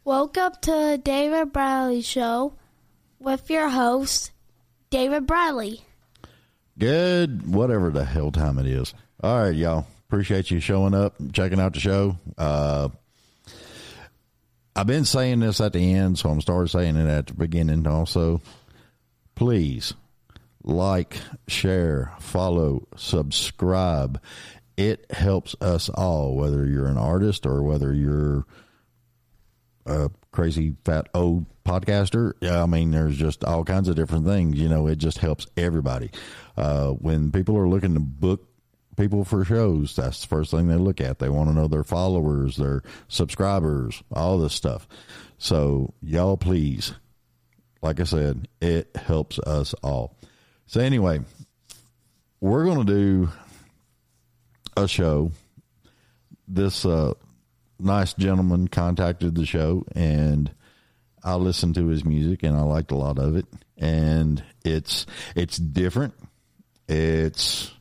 Welcome to the David Bradley Show with your host, David Bradley. Good, whatever the hell time it is. All right, y'all. Appreciate you showing up, checking out the show. I've been saying this at the end, so I'm starting saying it at the beginning also. Please like, share, follow, subscribe. It helps us all, whether you're an artist or whether you're a crazy fat old podcaster. Yeah, I mean, there's just all kinds of different things. You know, it just helps everybody. When people are looking to book people for shows, that's the first thing they look at. They want to know their followers, their subscribers, all this stuff. So y'all, please, like I said, it helps us all. So anyway, we're going to do a show. This nice gentleman contacted the show, and I listened to his music, and I liked a lot of it. And it's different. It's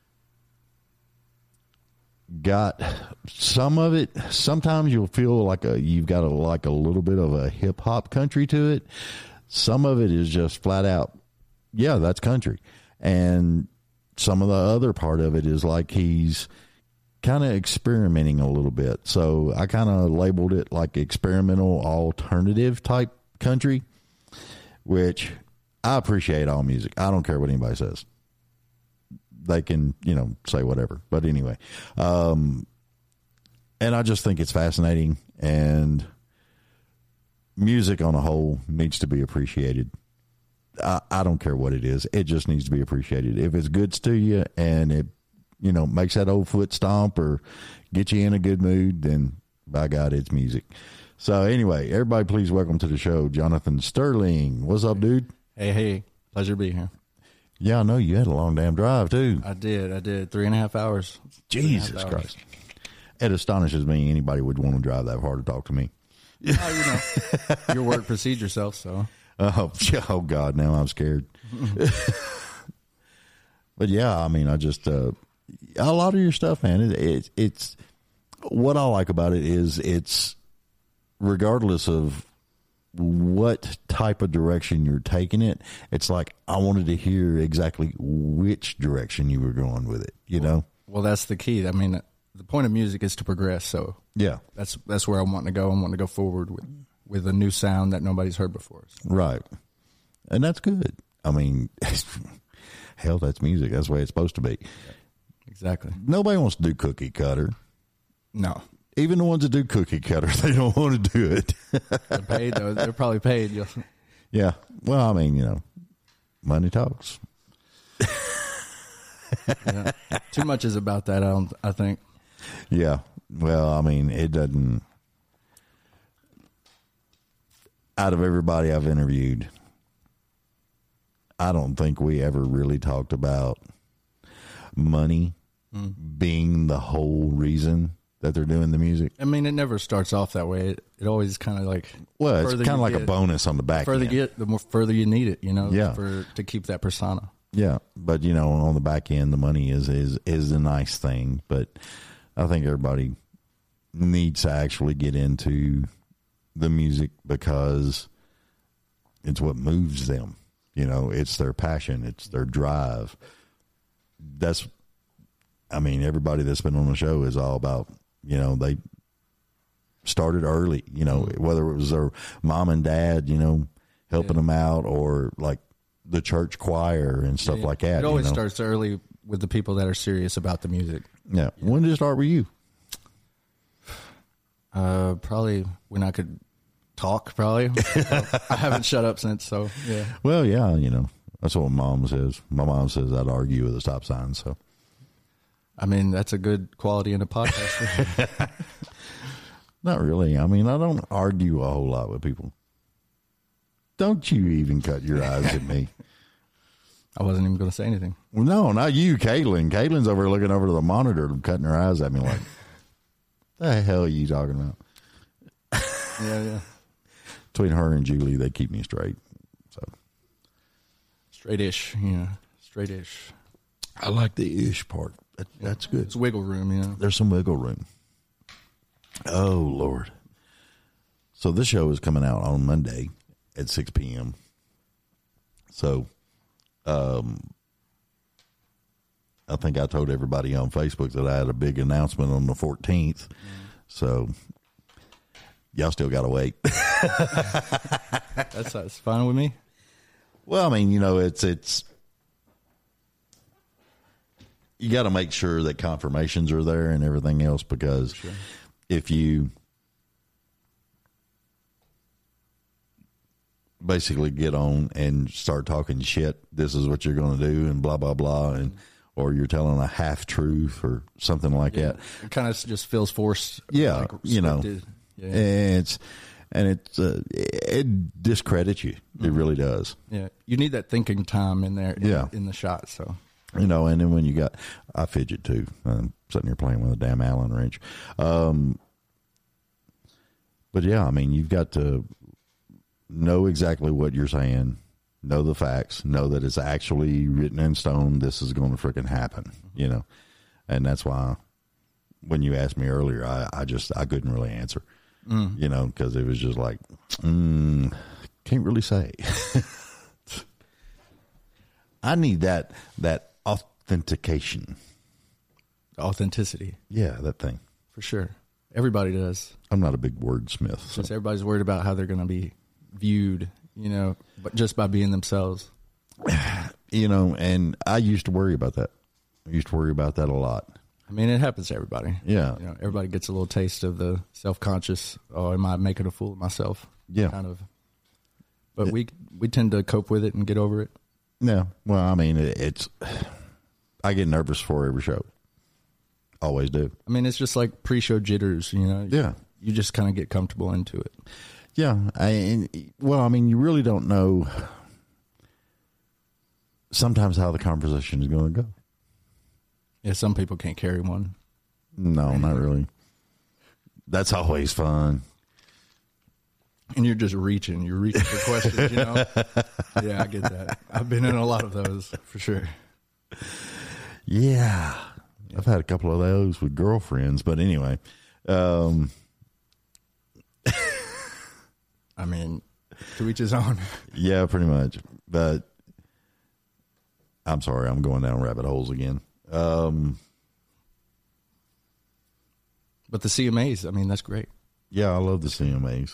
got some of it. Sometimes you'll feel like you've got a little bit of a hip hop country to it. Some of it is just flat out, yeah, that's country. And some of the other part of it is like he's kind of experimenting a little bit. So I kind of labeled it like experimental alternative type country, which I appreciate all music. I don't care what anybody says. They can, say whatever. But anyway, and I just think it's fascinating, and music on a whole needs to be appreciated. I don't care what it is. It just needs to be appreciated. If it's good to you and it, makes that old foot stomp or get you in a good mood, then by God, it's music. So anyway, everybody please welcome to the show, Jonathan Sterling. What's up, dude? Hey. Pleasure to be here. Yeah, I know you had a long damn drive too. I did 3.5 hours. Jesus Christ. It astonishes me anybody would want to drive that far to talk to me. Your work precedes yourself, so. Oh God, now I'm scared. But yeah, I mean, I just, a lot of your stuff, man, it's what I like about it is it's regardless of what type of direction you're taking it, it's like I wanted to hear exactly which direction you were going with it, know? Well, that's the key. I mean, the point of music is to progress, so yeah, that's where I'm wanting to go. I'm wanting to go forward with a new sound that nobody's heard before. So. Right. And that's good. I mean, hell, that's music. That's the way it's supposed to be. Exactly. Nobody wants to do cookie cutter. No. Even the ones that do cookie cutter, they don't want to do it. They're paid, though. They're probably paid. Yeah. Well, I mean, money talks. Yeah. Too much is about that, I think. Yeah. Well, I mean, it doesn't. Out of everybody I've interviewed, I don't think we ever really talked about money being the whole reason that they're doing the music. I mean, it never starts off that way. It always kind of like, well, it's kind of like a bonus on the back end. The more further you need it, yeah. to keep that persona. Yeah, but on the back end, the money is a nice thing. But I think everybody needs to actually get into the music because it's what moves them. It's their passion, it's their drive. Everybody that's been on the show is all about, they started early, whether it was their mom and dad, helping them out, or like the church choir and stuff like that. It always starts early with the people that are serious about the music. Yeah. When did it start with you? Probably when I could talk, probably. I haven't shut up since, so yeah. Well, yeah, that's what Mom says. My mom says I'd argue with a stop sign, so. I mean, that's a good quality in a podcast. Not really. I mean, I don't argue a whole lot with people. Don't you even cut your eyes at me. I wasn't even going to say anything. Well, no, not you, Caitlin. Caitlin's over looking over to the monitor, cutting her eyes at me like, the hell are you talking about? Yeah. Between her and Julie, they keep me straight. So straight-ish. I like the ish part. That's good. It's wiggle room, There's some wiggle room. Oh, Lord. So this show is coming out on Monday at 6 p.m. So, I think I told everybody on Facebook that I had a big announcement on the 14th. So, y'all still got to wait. That's fine with me. Well, I mean, it's you got to make sure that confirmations are there and everything else, because if you basically get on and start talking shit, this is what you're going to do and blah, blah, blah, and or you're telling a half truth or something like that. It kind of just feels forced. Yeah. Like Yeah. It discredits you. It really does. Yeah. You need that thinking time in there in the shot. So, and then when I fidget too. I'm sitting here playing with a damn Allen wrench. But yeah, I mean, you've got to know exactly what you're saying, know the facts, know that it's actually written in stone. This is going to freaking happen, and that's why when you asked me earlier, I couldn't really answer, because it was just like, can't really say. I need that authentication. Authenticity. Yeah, that thing. For sure. Everybody does. I'm not a big wordsmith. So. Since everybody's worried about how they're going to be viewed, but just by being themselves. And I used to worry about that. I used to worry about that a lot. I mean, it happens to everybody. Yeah. Everybody gets a little taste of the self-conscious, oh, am I making a fool of myself? Yeah. Kind of. But we tend to cope with it and get over it. Yeah. Well, I mean, I get nervous for every show. Always do. I mean, it's just like pre-show jitters, Yeah. You just kind of get comfortable into it. Yeah. You really don't know sometimes how the conversation is going to go. Yeah, some people can't carry one. No, not really. That's always fun. And you're just reaching. You're reaching for questions, Yeah, I get that. I've been in a lot of those, for sure. Yeah. I've had a couple of those with girlfriends, but anyway. I mean, to each his own. Yeah, pretty much. But I'm sorry, I'm going down rabbit holes again. But the CMAs, I mean, that's great. Yeah, I love the CMAs.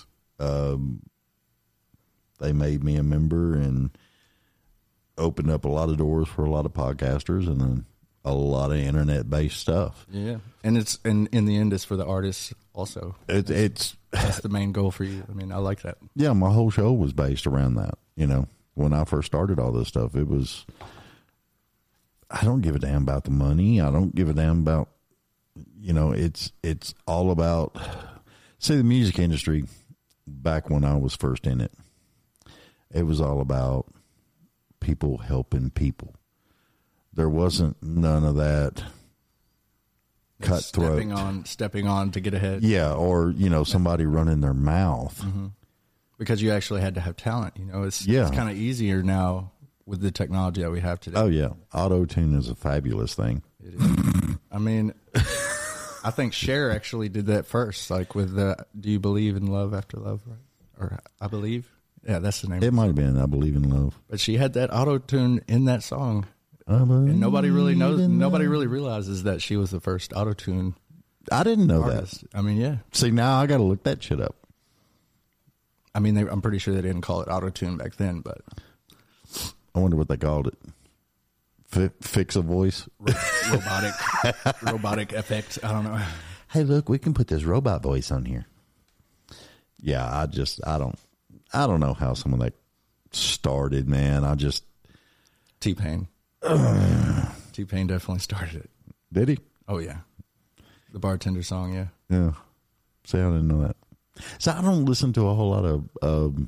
They made me a member and opened up a lot of doors for a lot of podcasters and then a lot of internet-based stuff. Yeah, and in the end, it's for the artists also. That's the main goal for you. I mean, I like that. Yeah, my whole show was based around that. When I first started all this stuff, it was, I don't give a damn about the money. I don't give a damn about, it's all about, say, the music industry back when I was first in it. It was all about people helping people. There wasn't none of that cutthroat. Stepping on to get ahead. Yeah, or, somebody running their mouth. Mm-hmm. Because you actually had to have talent. It's kind of easier now with the technology that we have today. Oh, yeah. Auto-tune is a fabulous thing. It is. I mean, I think Cher actually did that first, like with the Do You Believe in Love After Love, right? Or I Believe. Yeah, that's the name. It might have been I Believe in Love. But she had that auto-tune in that song. And nobody really realizes that she was the first auto-tune I didn't know artist. that. I mean, yeah. See, now I got to look that shit up. I mean, I'm pretty sure they didn't call it auto-tune back then, but I wonder what they called it. Fix a voice? robotic effect. I don't know. Hey, look, we can put this robot voice on here. Yeah, I don't know how some of that started, man. T-Pain. T-Pain definitely started it. Did he? Oh, yeah. The bartender song, yeah. Yeah. See, I didn't know that. So I don't listen to a whole lot of...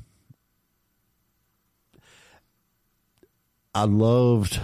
I loved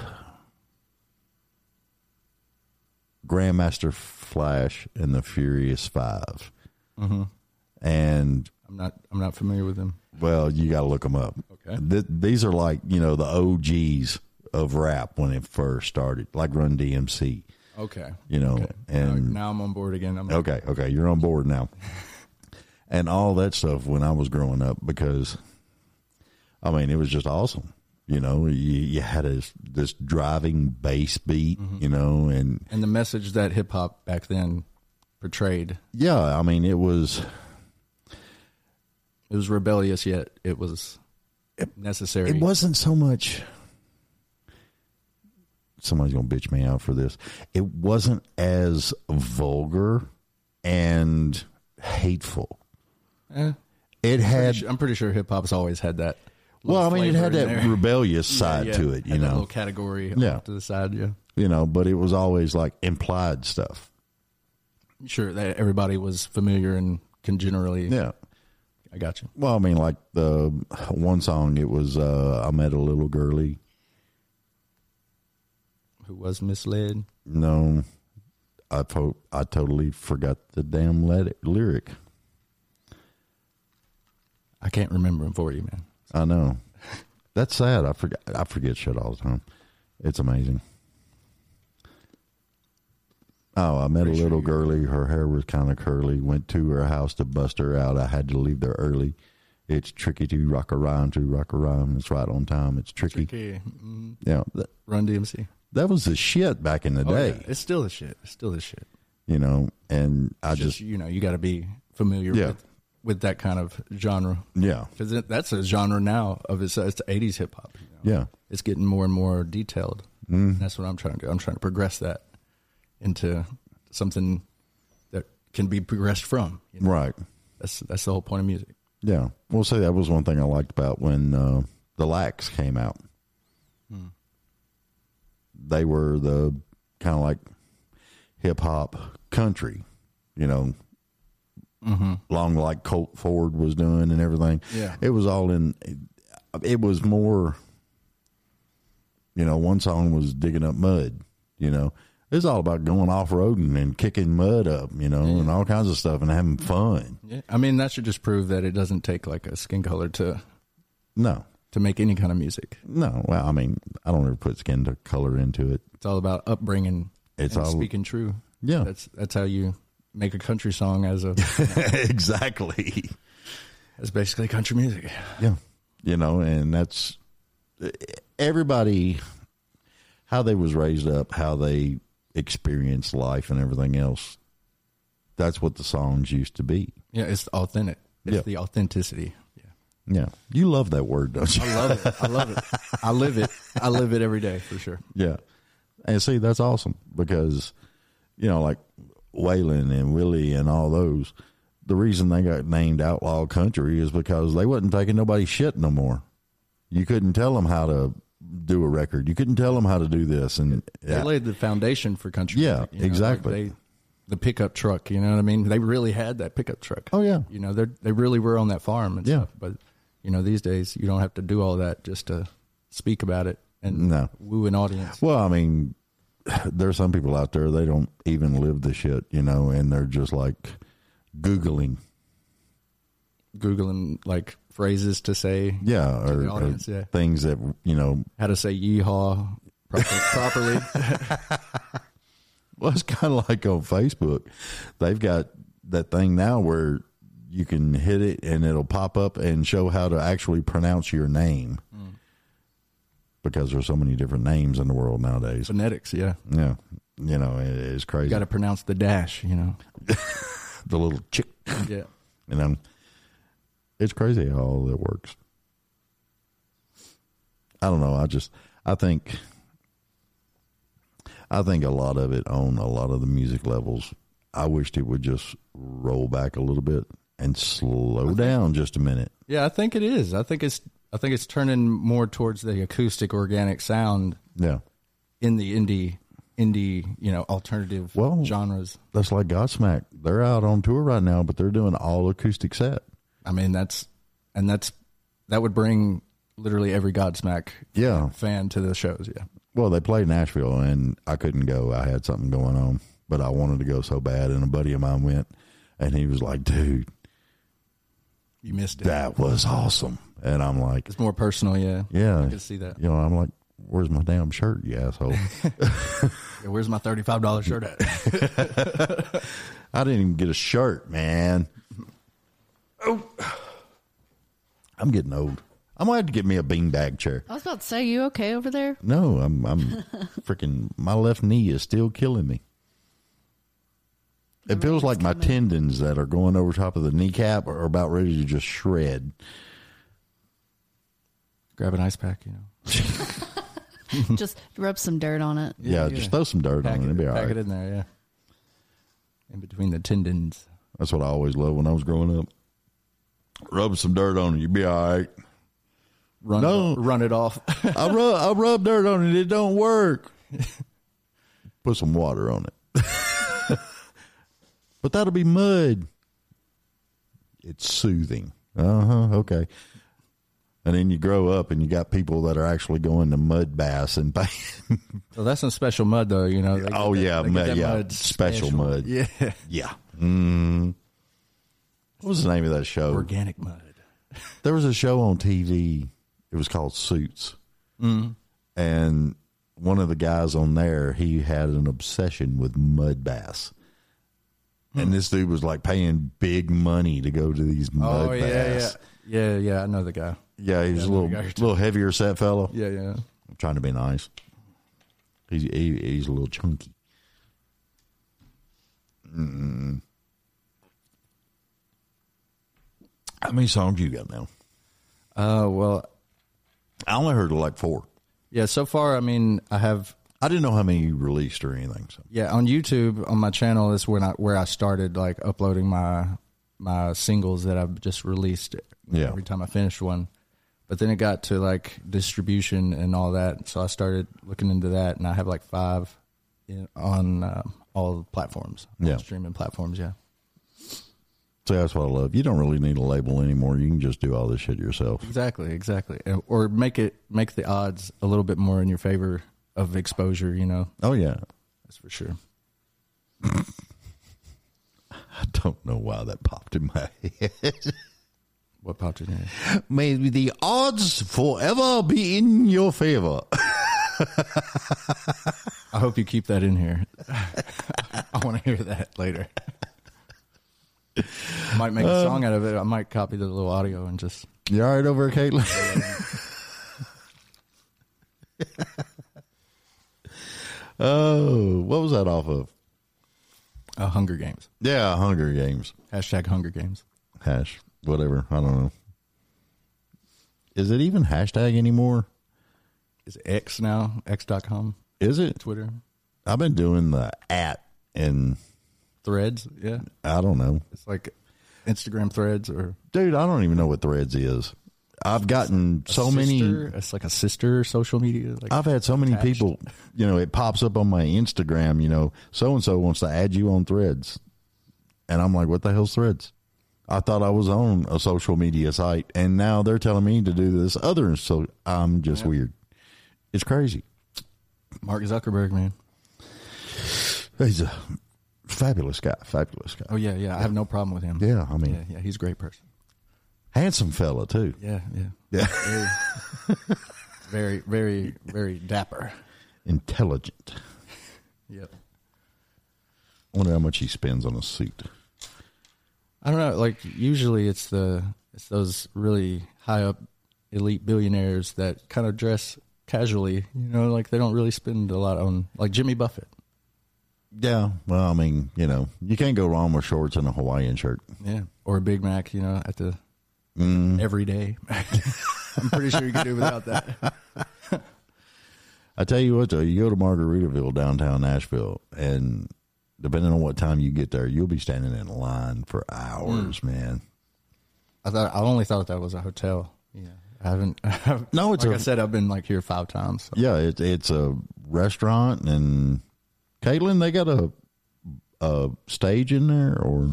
Grandmaster Flash and the Furious Five. Mm-hmm. And... I'm not familiar with them. Well, you got to look them up. Okay. These are like, the OGs of rap when it first started, like Run DMC. Okay. Okay. And now I'm on board again. Okay, you're on board now. and all that stuff when I was growing up, because I mean, it was just awesome. You know, you had this driving bass beat, you know, and the message that hip hop back then portrayed. Yeah, I mean, it was rebellious, yet it was necessary. It wasn't so much. Somebody's gonna bitch me out for this. It wasn't as vulgar and hateful. It had. I'm pretty sure hip hop's always had that. Well, I mean, it had that rebellious side to it, you know. That little category to the side, yeah. You know, but it was always like implied stuff. Sure, that everybody was familiar and can generally. Yeah. I got you. Well, I mean, like the one song, it was I Met a Little Girlie. Who was misled? No, I totally forgot the damn lyric. I can't remember them for you, man. I know. That's sad. I forget shit all the time. It's amazing. Oh, I met a little girlie. Her hair was kind of curly. Went to her house to bust her out. I had to leave there early. It's tricky to rock a rhyme. It's right on time. It's tricky. Mm-hmm. Yeah. Run DMC. That was the shit back in the day. Yeah. It's still the shit. You know, and I just you know, you got to be familiar with that kind of genre. Yeah. Because that's a genre now of it's 80s hip hop. You know? Yeah. It's getting more and more detailed. Mm. That's what I'm trying to do. I'm trying to progress that into something that can be progressed from. You know? Right. That's the whole point of music. Yeah. Well, see, that was one thing I liked about when the Lax came out. Hmm. They were the kind of like hip hop country, you know, along like Colt Ford was doing and everything. Yeah. It was all in, it was more, you know, one song was Digging Up Mud, you know. It's all about going off-roading and kicking mud up, you know, and all kinds of stuff and having fun. Yeah. I mean, that should just prove that it doesn't take like a skin color to make any kind of music. No. Well, I mean, I don't ever put skin color into it. It's all about upbringing and speaking true. Yeah. That's how you make a country song as a... Exactly. It's basically country music. Yeah. You know, and that's... Everybody, how they was raised up, how they experienced life and everything else, that's what the songs used to be. Yeah, it's authentic. It's the authenticity. Yeah. You love that word, don't you? I love it. I live it. I live it every day for sure. Yeah. And see, that's awesome because, you know, like Waylon and Willie and all those, the reason they got named Outlaw Country is because they wasn't taking nobody's shit no more. You couldn't tell them how to do a record. You couldn't tell them how to do this. And they laid the foundation for country. Yeah, music, exactly. Like the pickup truck, you know what I mean? They really had that pickup truck. Oh, yeah. You know, they really were on that farm and stuff. But, you know, these days you don't have to do all that just to speak about it and woo an audience. Well, I mean, there's some people out there, they don't even live the shit, you know, and they're just like Googling like phrases to say. Yeah, to the audience, or things that, you know. How to say yeehaw properly. Well, it's kind of like on Facebook. They've got that thing now where you can hit it and it'll pop up and show how to actually pronounce your name. Because there's so many different names in the world nowadays. Phonetics, yeah. Yeah. You know, it's crazy. You got to pronounce the dash, you know. The little chick. Yeah. You know, it's crazy how all that works. I don't know. I think a lot of it on a lot of the music levels, I wished it would just roll back a little bit and slow down just a minute. Yeah, I think it is. I think it's turning more towards the acoustic organic sound. Yeah. In the indie, you know, alternative genres. That's like Godsmack. They're out on tour right now, but they're doing all acoustic set. I mean, that would bring literally every Godsmack fan to the shows. Yeah. Well, they played Nashville and I couldn't go. I had something going on, but I wanted to go so bad. And a buddy of mine went and he was like, dude, you missed it. That was awesome. And I'm like, it's more personal. Yeah. Yeah. I can see that. You know, I'm like, where's my damn shirt, you asshole? Yeah, where's my $35 shirt at? I didn't even get a shirt, man. I'm getting old. I'm gonna have to get me a beanbag chair. I was about to say, you okay over there? No, I'm freaking. My left knee is still killing me. It feels like my tendons that are going over top of the kneecap are about ready to just shred. Grab an ice pack, you know. Just rub some dirt on it. Yeah, just throw some dirt on it. It'll be all Pack right. it in there, yeah. In between the tendons. That's what I always loved when I was growing up. Rub some dirt on it, you'll be all right. Run it off. I rub dirt on it. It don't work. Put some water on it. But that'll be mud. It's soothing. Okay. And then you grow up and you got people that are actually going to mud baths and So that's some special mud, though. You know. Mud, special mud. Yeah. Yeah. What was the name of that show? Organic mud. There was a show on TV. It was called Suits. And one of the guys on there, he had an obsession with mud baths. And this dude was like paying big money to go to these mud baths. Yeah, I know the guy. Yeah, he's a little heavier set fellow. Yeah. I'm trying to be nice. He's a little chunky. How many songs you got now? Well, I only heard like 4. yeah, so far, I mean, I didn't know how many you released or anything. So on YouTube, on my channel, is where I started, like, uploading my singles that I've just released every time I finished one. But then it got to, like, distribution and all that, so I started looking into that, and I have, like, 5 on all the platforms, all streaming platforms, yeah. So that's what I love. You don't really need a label anymore. You can just do all this shit yourself. Exactly. Or make the odds a little bit more in your favor of exposure, you know. Oh, yeah. That's for sure. I don't know why that popped in my head. What popped in your head? May the odds forever be in your favor. I hope you keep that in here. I want to hear that later. I might make a song out of it. I might copy the little audio and just... You all right over here, Caitlin? Oh, what was that off of? Hunger Games. Yeah, Hunger Games. Hashtag Hunger Games. Hash, whatever. I don't know. Is it even hashtag anymore? Is it X now? X.com? Is it? Twitter? I've been doing the @ and... Threads? Yeah. I don't know. It's like Instagram Threads or... Dude, I don't even know what Threads is. I've gotten so many... It's like a sister social media. Like, I've had so many attached. people, it pops up on my Instagram, so-and-so wants to add you on Threads. And I'm like, what the hell's Threads? I thought I was on a social media site, and now they're telling me to do this other, so I'm just weird. It's crazy. Mark Zuckerberg, man. He's a fabulous guy. Oh, yeah. I have no problem with him. Yeah, I mean... Yeah, he's a great person. Handsome fella, too. Yeah. Very, very, very dapper. Intelligent. Yep. I wonder how much he spends on a suit. I don't know. Like, usually it's those really high up elite billionaires that kind of dress casually. Like they don't really spend a lot on, like Jimmy Buffett. Yeah. Well, I mean, you can't go wrong with shorts and a Hawaiian shirt. Yeah. Or a Big Mac, at the every day. I'm pretty sure you can do without that. I tell you what, though, you go to Margaritaville, downtown Nashville, and depending on what time you get there, you'll be standing in line for hours, man. I only thought that was a hotel. Yeah, I haven't. No, it's I said, I've been like here 5 times. So. Yeah, it's a restaurant, and Caitlin, they got a stage in there, or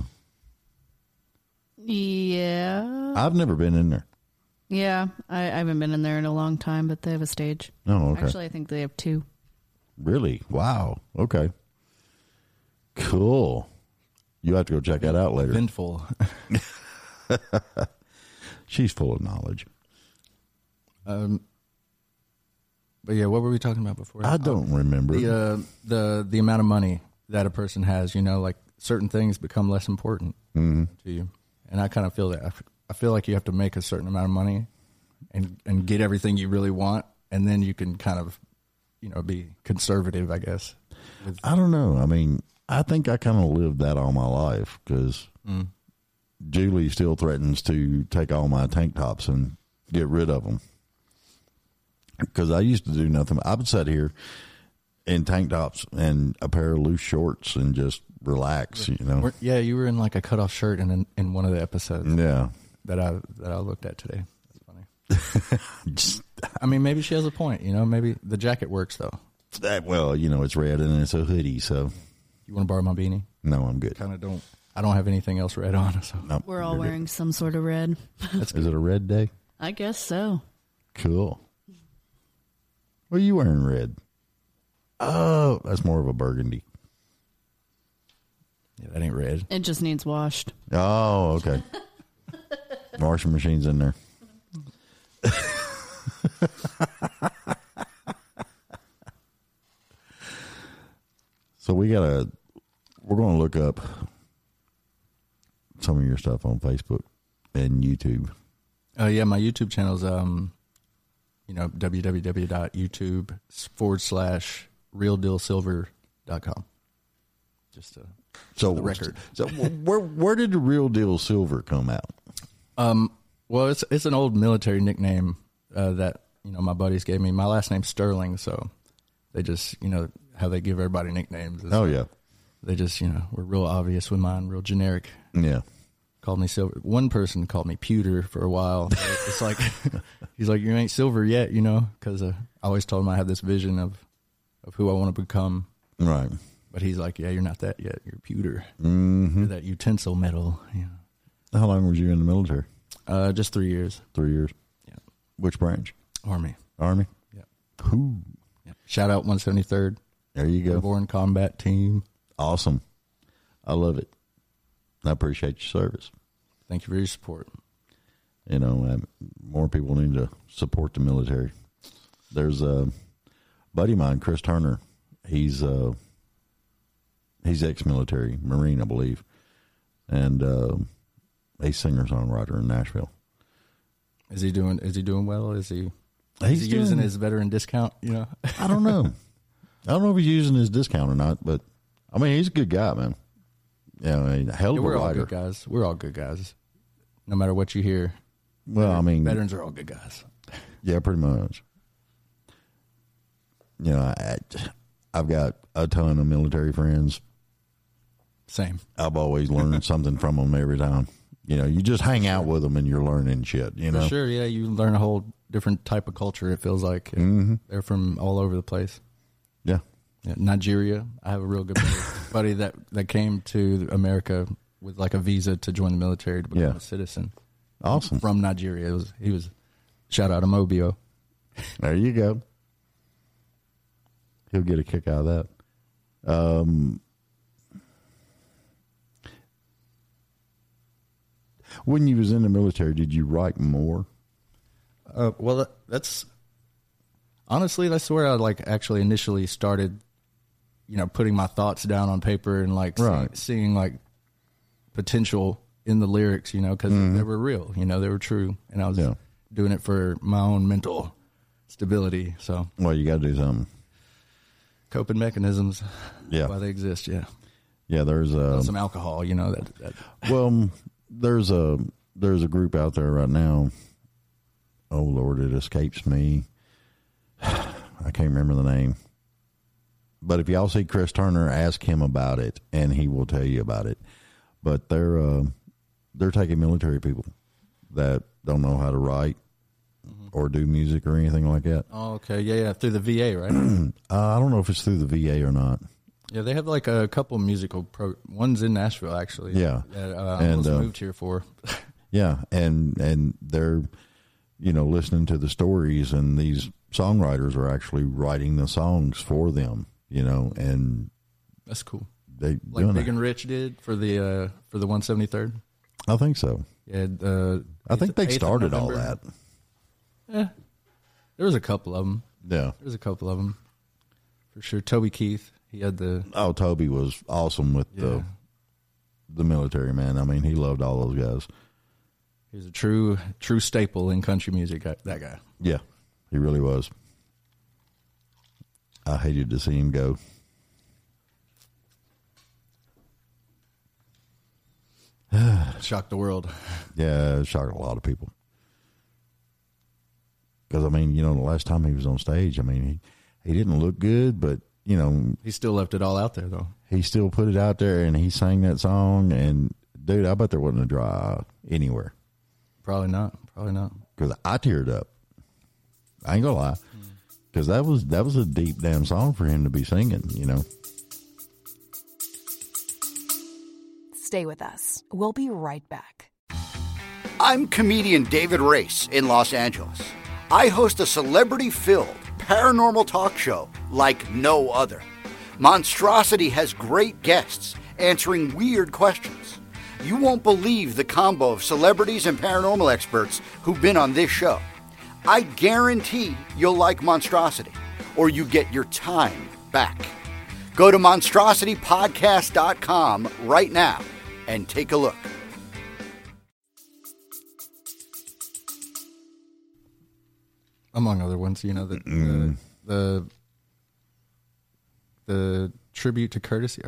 yeah, I've never been in there. Yeah, I haven't been in there in a long time, but they have a stage. Oh, okay. Actually, I think they have 2. Really? Wow. Okay. Cool. You have to go check that out later. Eventful. She's full of knowledge. But yeah, what were we talking about before? I don't remember. The amount of money that a person has, like certain things become less important to you. And I kind of feel that. I feel like you have to make a certain amount of money and get everything you really want, and then you can kind of, be conservative, I guess. I don't know. I mean, I think I kind of lived that all my life because Julie still threatens to take all my tank tops and get rid of them. Because I used to do nothing. I would sit here in tank tops and a pair of loose shorts and just relax, Yeah, you were in like a cutoff shirt in one of the episodes. Yeah. That I looked at today. That's funny. I mean, maybe she has a point. Maybe the jacket works though. Well, it's red and it's a hoodie, so. You want to borrow my beanie? No, I'm good. I don't have anything else red on. So nope, we're all wearing some sort of red. Is it a red day? I guess so. Cool. What are you wearing red? Oh, that's more of a burgundy. Yeah, that ain't red. It just needs washed. Oh, okay. Washing machine's in there. So we're going to look up some of your stuff on Facebook and YouTube. Yeah, my YouTube channel's www.youtube.com/realdealsilver.com. Just the record. So where did the Real Deal Silver come out? Well, it's an old military nickname that my buddies gave me. My last name's Sterling, so they just how they give everybody nicknames. Oh yeah, they just were real obvious with mine, real generic. Yeah. Called me Silver. One person called me Pewter for a while. It's like, he's like, you ain't silver yet, because I always told him I have this vision of who I want to become. Right. But he's like, yeah, you're not that yet. You're Pewter. Mm-hmm. You're that utensil metal. How long was you in the military? Just 3 years. 3 years. Yeah. Which branch? Army. Army? Yeah. Who? Yeah. Shout out 173rd. There you go. Airborne Combat Team. Awesome. I love it. I appreciate your service. Thank you for your support. More people need to support the military. There's a buddy of mine, Chris Turner. He's ex-military Marine, I believe, and he's singer-songwriter in Nashville. Is he doing well? Is he using his veteran discount? I don't know. I don't know if he's using his discount or not, but I mean, he's a good guy, man. Hell of a we're all writer. good guys. We're all good guys. No matter what you hear. Well, I mean, veterans are all good guys. Yeah, pretty much. I've got a ton of military friends. Same. I've always learned something from them every time. You just hang out with them and you're learning shit, For sure, yeah. You learn a whole different type of culture, it feels like. Mm-hmm. They're from all over the place. Yeah. Nigeria. I have a real good buddy that came to America with like a visa to join the military to become a citizen. Awesome. From Nigeria. He was shout out to Mobio. There you go. He'll get a kick out of that. When you was in the military, did you write more? Well, that's where I actually initially started, putting my thoughts down on paper and seeing potential in the lyrics, because they were real, they were true, and I was doing it for my own mental stability. So, well, you got to do something. Coping mechanisms, yeah, why they exist, yeah. There's some alcohol, that. Well, there's a group out there right now. Oh Lord, it escapes me. I can't remember the name. But if y'all see Chris Turner, ask him about it, and he will tell you about it. But they're taking military people that don't know how to write or do music or anything like that. Oh, okay, yeah, through the VA, right? I don't know if it's through the VA or not. Yeah, they have like a couple musical one's in Nashville actually. Yeah, that I almost moved here for. Yeah, and they're listening to the stories, and these songwriters are actually writing the songs for them. And that's cool. They like Big and Rich did for the 173rd. I think so. Yeah, I think they started all that. Yeah, there was a couple of them. Yeah, there's a couple of them for sure. Toby Keith, he had the. Oh, Toby was awesome with the the military, man. I mean, he loved all those guys. He's a true staple in country music, that guy. Yeah, he really was. I hated to see him go. Shocked the world. Yeah, it shocked a lot of people. Because, I mean, the last time he was on stage, I mean, he didn't look good, but, he still left it all out there, though. He still put it out there, and he sang that song, and, dude, I bet there wasn't a dry eye anywhere. Probably not. Because I teared up. I ain't gonna lie. Because that was a deep damn song for him to be singing, Stay with us. We'll be right back. I'm comedian David Race in Los Angeles. I host a celebrity-filled paranormal talk show like no other. Monstrosity has great guests answering weird questions. You won't believe the combo of celebrities and paranormal experts who've been on this show. I guarantee you'll like Monstrosity, or you get your time back. Go to monstrositypodcast.com right now and take a look. Among other ones, the tribute to Courtesy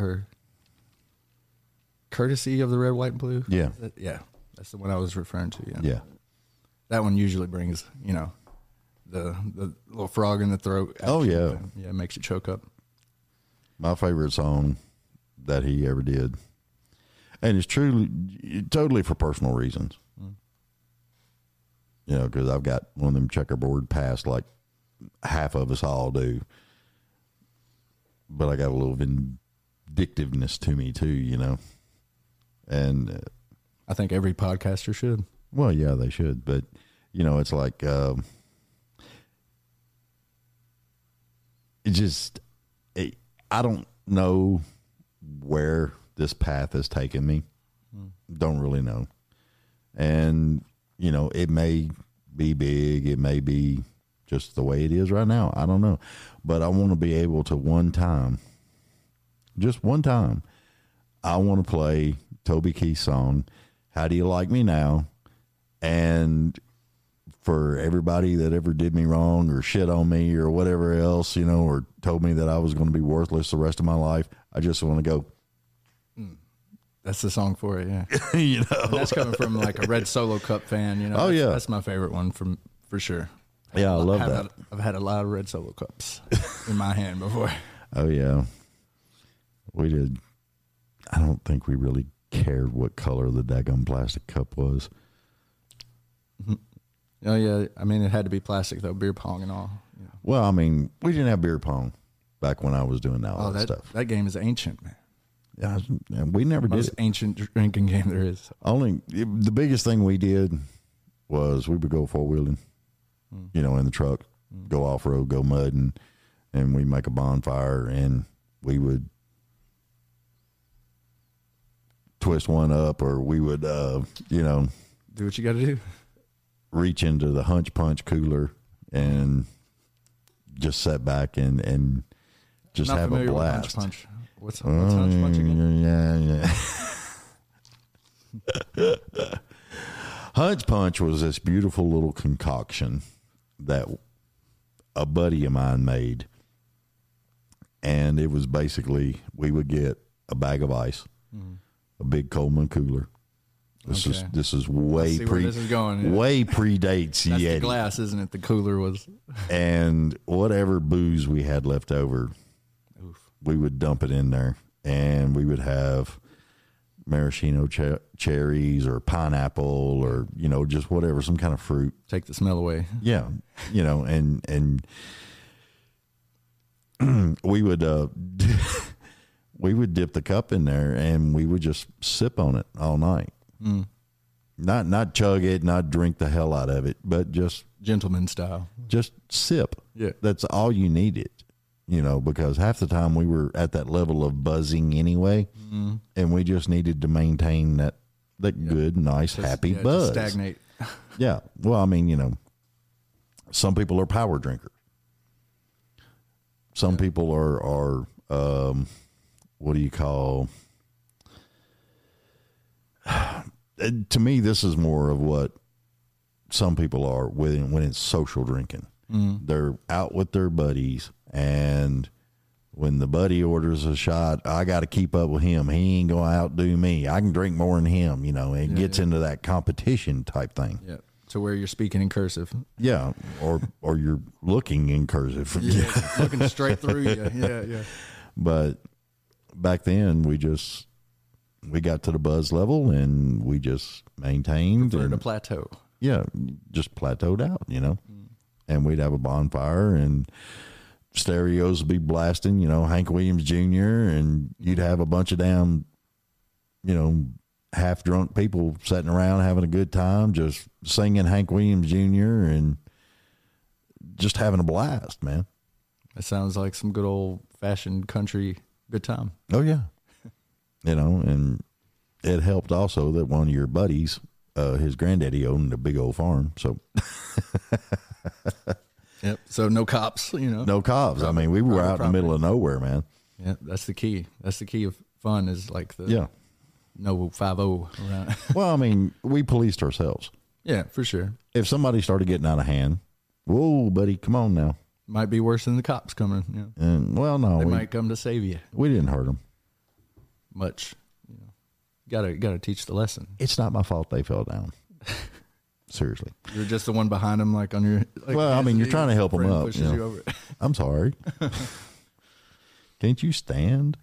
of the Red, White, and Blue. Yeah. Yeah. That's the one I was referring to. Yeah. That one usually brings, the little frog in the throat. Oh, yeah. Yeah, it makes you choke up. My favorite song that he ever did. And it's totally for personal reasons. Because I've got one of them checkerboard past like half of us all do. But I got a little vindictiveness to me too, And I think every podcaster should. Well, yeah, they should. But, it's like, I don't know where this path has taken me. Don't really know. And, it may be big. It may be just the way it is right now. I don't know. But I want to be able to just one time, I want to play Toby Keith's song, How Do You Like Me Now? And for everybody that ever did me wrong or shit on me or whatever else, or told me that I was going to be worthless the rest of my life, I just want to go. That's the song for it, yeah. And that's coming from like a Red Solo Cup fan, Oh, yeah. That's my favorite one for sure. Yeah, I love that. I've had a lot of Red Solo Cups in my hand before. Oh, yeah. We did. I don't think we really cared what color the daggum plastic cup was. Oh, yeah. I mean, it had to be plastic, though, beer pong and all. Yeah. Well, I mean, we didn't have beer pong back when I was doing all that stuff. That game is ancient, man. Yeah, we never did. Most ancient drinking game there is. The biggest thing we did was we would go four-wheeling, in the truck, go off-road, go mudding, and we make a bonfire, and we would twist one up, or we would, do what you got to do. Reach into the Hunch Punch cooler and just sit back and just have a blast. Hunch Punch. What's Hunch Punch again? Yeah. Hunch Punch was this beautiful little concoction that a buddy of mine made. And it was basically, we would get a bag of ice, a big Coleman cooler. This is way this is going, way predates That's Yeti. The glass, isn't it? The cooler was. And whatever booze we had left over, we would dump it in there, and we would have maraschino cherries or pineapple or just whatever, some kind of fruit. Take the smell away. Yeah, and we would we would dip the cup in there, and we would just sip on it all night. Not chug it, not drink the hell out of it, but just gentleman style. Just sip. Yeah, that's all you needed. Because half the time we were at that level of buzzing anyway, and we just needed to maintain that good, nice, happy buzz. Stagnate. Yeah. Well, I mean, some people are power drinkers. Some people are what do you call? To me, this is more of what some people are when it's social drinking. They're out with their buddies, and when the buddy orders a shot, I got to keep up with him. He ain't going to outdo me. I can drink more than him. It gets into that competition type thing. Yeah. To where you're speaking in cursive. Yeah, or you're looking in cursive. Yeah, looking straight through you. Yeah. But back then, we got to the buzz level, and we just maintained. Preferred and, a plateau. Yeah, just plateaued out, And we'd have a bonfire, and stereos would be blasting, Hank Williams Jr., and you'd have a bunch of damn, half-drunk people sitting around having a good time, just singing Hank Williams Jr. and just having a blast, man. It sounds like some good old-fashioned country good time. Oh, yeah. And it helped also that one of your buddies, his granddaddy owned a big old farm, so... Yep. So no cops, No cops. I mean, we were out in the middle of nowhere, man. Yeah, that's the key. That's the key of fun is like the... Yeah. No 5-0 around. Well, I mean, we policed ourselves. Yeah, for sure. If somebody started getting out of hand, whoa, buddy, come on now. Might be worse than the cops coming. Yeah. And well, no, They might come to save you. We didn't hurt them much. Gotta teach the lesson. It's not my fault they fell down. Seriously, You're just the one behind them, like on your. Like, well, I mean, you're trying to help them up. Pushes you over. I'm sorry. Can't you stand?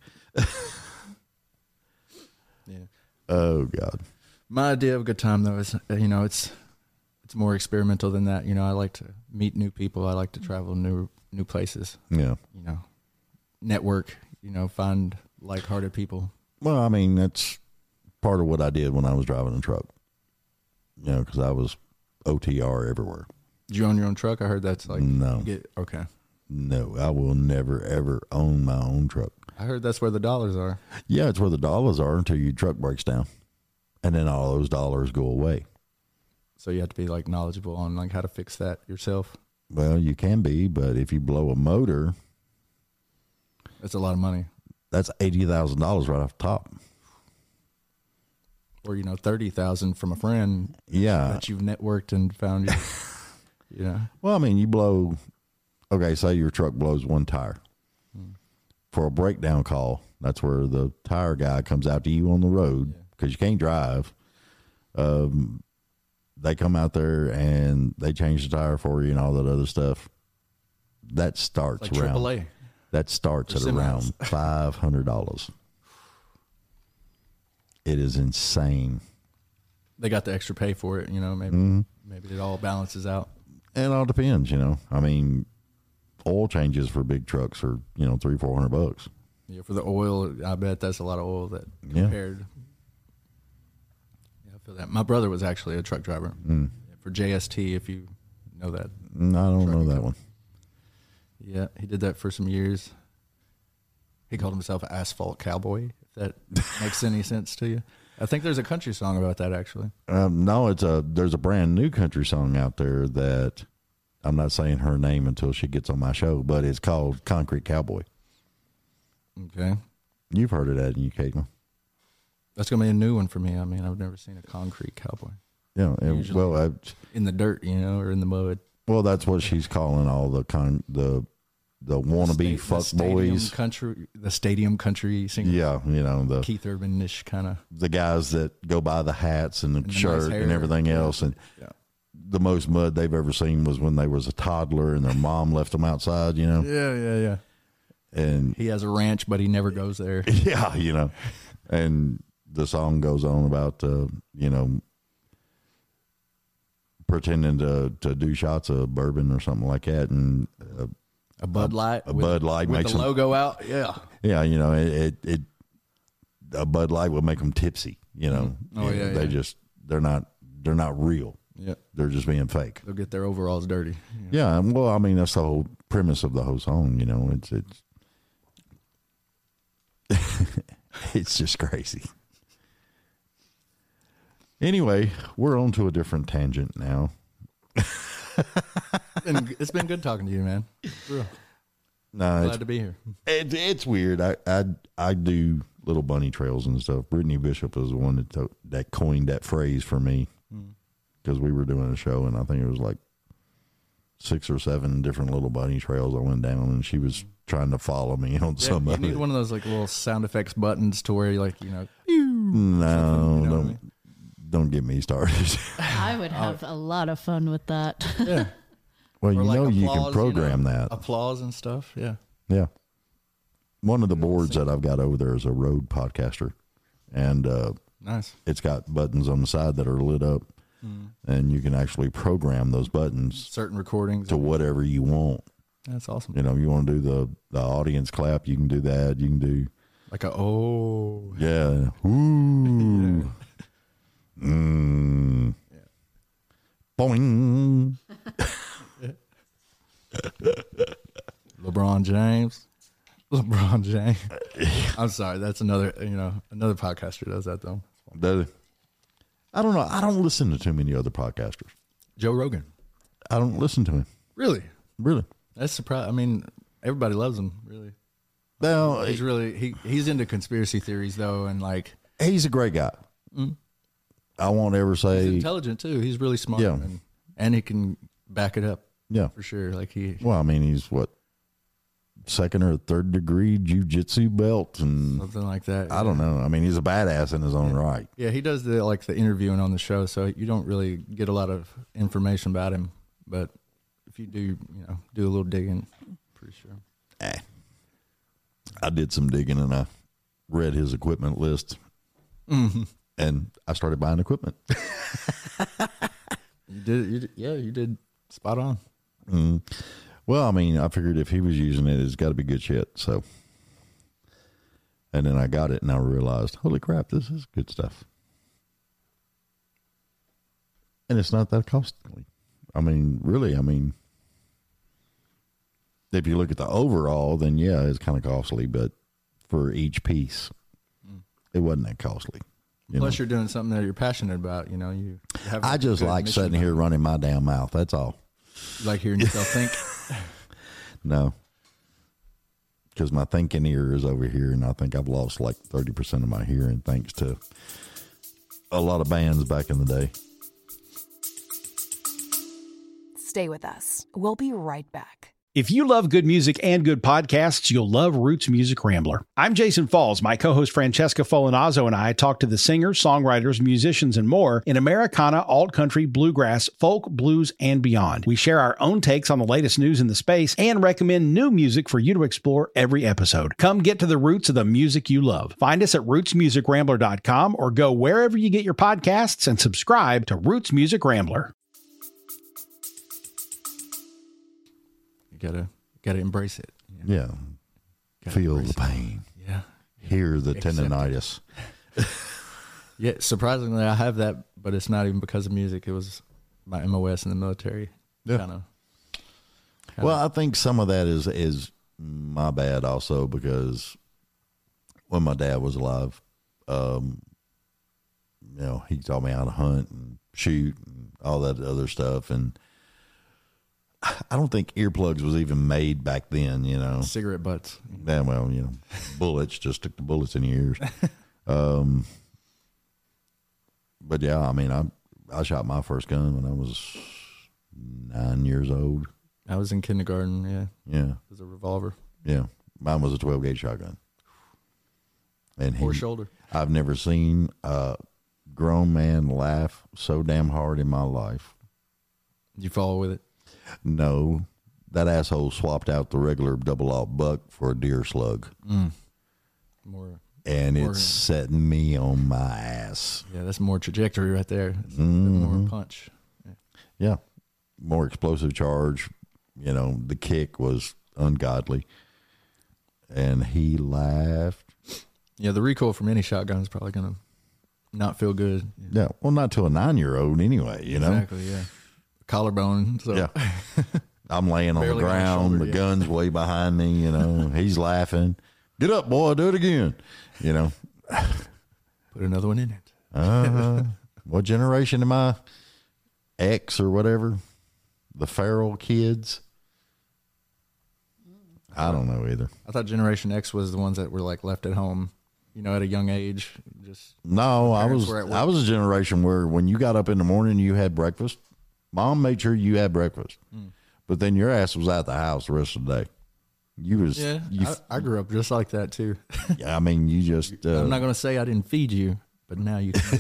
Yeah. Oh God. My idea of a good time though is it's more experimental than that. I like to meet new people. I like to travel new places. Yeah. Network. Find like-hearted people. Well, I mean, that's part of what I did when I was driving a truck. Because I was OTR everywhere. Did you own your own truck? I heard that's like no. Okay. No, I will never ever own my own truck. I heard that's where the dollars are. Yeah, it's where the dollars are until your truck breaks down, and then all those dollars go away. So you have to be like knowledgeable on like how to fix that yourself. Well, you can be, but if you blow a motor, that's a lot of money. That's $80,000 right off the top. Or 30,000 from a friend. Yeah, that you've networked and found. Well, I mean, you blow. Okay, say your truck blows one tire. For a breakdown call, that's where the tire guy comes out to you on the road because you can't drive. They come out there and they change the tire for you and all that other stuff. That starts like around AAA. That starts at around $500. It is insane. They got the extra pay for it, maybe maybe it all balances out. It all depends, I mean, oil changes for big trucks are, $300-400. Yeah, for the oil, I bet that's a lot of oil that compared. Yeah, I feel that. My brother was actually a truck driver for JST, if you know that. I don't know that one. Yeah, he did that for some years. He called himself an asphalt cowboy, if that makes any sense to you. I think there's a country song about that, actually. No, there's a brand new country song out there that I'm not saying her name until she gets on my show, but it's called Concrete Cowboy. Okay. You've heard of that, you, Caitlin? That's going to be a new one for me. I mean, I've never seen a concrete cowboy. Yeah, well, in the dirt, or in the mud. Well, that's what she's calling all the wannabe fuck boys. The stadium country singers. Yeah, the Keith Urban-ish kind of. The guys that go by the hats and the shirt nice and everything else. And the most mud they've ever seen was when they was a toddler and their mom left them outside, Yeah. And he has a ranch, but he never goes there. Yeah, And the song goes on about, pretending to do shots of bourbon or something like that. And a Bud Light. Bud Light with makes the logo out. Yeah. Yeah, a Bud Light will make them tipsy, Oh, yeah. They're not real. Yeah. They're just being fake. They'll get their overalls dirty. Yeah. Well, I mean, that's the whole premise of the whole song, it's just crazy. Anyway, we're on to a different tangent now. It's been good talking to you, man. No, Glad to be here. It's weird. I do little bunny trails and stuff. Brittany Bishop is the one that coined that phrase for me, because we were doing a show, and I think it was like 6 or 7 different little bunny trails I went down, and she was trying to follow me on some You of need it. one of those like little sound effects buttons to where you like, No, you know what I mean? don't get me started. I would have a lot of fun with that. Yeah. Well, Or you like know, you can applause, program that. Applause and stuff. Yeah. Yeah. One of the boards that I've got over there is a Rode Podcaster, and Nice. it's got buttons on the side that are lit up, and you can actually program those buttons Certain recordings. to whatever you want. That's awesome. You know, you want to do the audience clap, you can do that. You can do, Like a, yeah, ooh, boing. LeBron James. I'm sorry. That's another podcaster does that though. I don't know. I don't listen to too many other podcasters. Joe Rogan. I don't listen to him. Really? Really. That's surprising. I mean, everybody loves him, really. Well, He's into conspiracy theories though, and like he's a great guy. I won't ever say he's intelligent too. He's really smart, Yeah. and he can back it up. Yeah. For sure. Like Well, I mean, he's what, 2nd or 3rd degree jiu-jitsu belt, and something like that. I don't know. I mean, he's a badass in his own right. Yeah, he does the interviewing on the show, so you don't really get a lot of information about him. But if you do, do a little digging, pretty sure. I did some digging, and I read his equipment list, and I started buying equipment. You did spot on. Well, I mean, I figured if he was using it, it's got to be good shit. So, and then I got it, and I realized, holy crap, this is good stuff. And it's not that costly. I mean, really, if you look at the overall, then yeah, it's kind of costly, but for each piece, it wasn't that costly. Plus, you're doing something that you're passionate about. You have. I just like sitting here running my damn mouth. That's all. You like hearing yourself think. No, because my thinking ear is over here, and I think I've lost like 30% of my hearing thanks to a lot of bands back in the day. Stay with us. We'll be right back. If you love good music and good podcasts, you'll love Roots Music Rambler. I'm Jason Falls. My co-host Francesca Folinazzo and I talk to the singers, songwriters, musicians, and more in Americana, alt-country, bluegrass, folk, blues, and beyond. We share our own takes on the latest news in the space and recommend new music for you to explore every episode. Come get to the roots of the music you love. Find us at rootsmusicrambler.com or go wherever you get your podcasts and subscribe to Roots Music Rambler. Gotta embrace it. Yeah. Feel the pain. Yeah. Hear the Accept tendonitis. Yeah, surprisingly, I have that, but it's not even because of music. It was my MOS in the military. Yeah. Kinda. Well, I think some of that is my bad also, because when my dad was alive, he taught me how to hunt and shoot and all that other stuff, and I don't think earplugs was even made back then, Cigarette butts. Yeah, well, bullets, just stick the bullets in your ears. But yeah, I mean, I shot my first gun when I was 9 years old. I was in kindergarten, yeah. Yeah. It was a revolver. Yeah. Mine was a 12-gauge shotgun. And Or shoulder. I've never seen a grown man laugh so damn hard in my life. Did you follow with it? No, that asshole swapped out the regular double-aught buck for a deer slug. More. It's setting me on my ass. Yeah, that's more trajectory right there. It's a bit more punch. Yeah. More explosive charge. The kick was ungodly. And he laughed. Yeah, the recoil from any shotgun is probably going to not feel good. Yeah. Well, not to a 9-year-old anyway, Exactly, yeah. Collarbone. So. Yeah. I'm laying on the Barely on his ground. shoulder, The gun's way behind me, He's laughing. Get up, boy. Do it again. Put another one in it. What generation am I? X or whatever? The feral kids? I don't know either. I thought Generation X was the ones that were like left at home, you know, at a young age. Just no, I was a generation where when you got up in the morning, you had breakfast. Mom made sure you had breakfast, but then your ass was out the house the rest of the day. I grew up just like that too. Yeah, I mean, you just. I'm not going to say I didn't feed you, but now you can.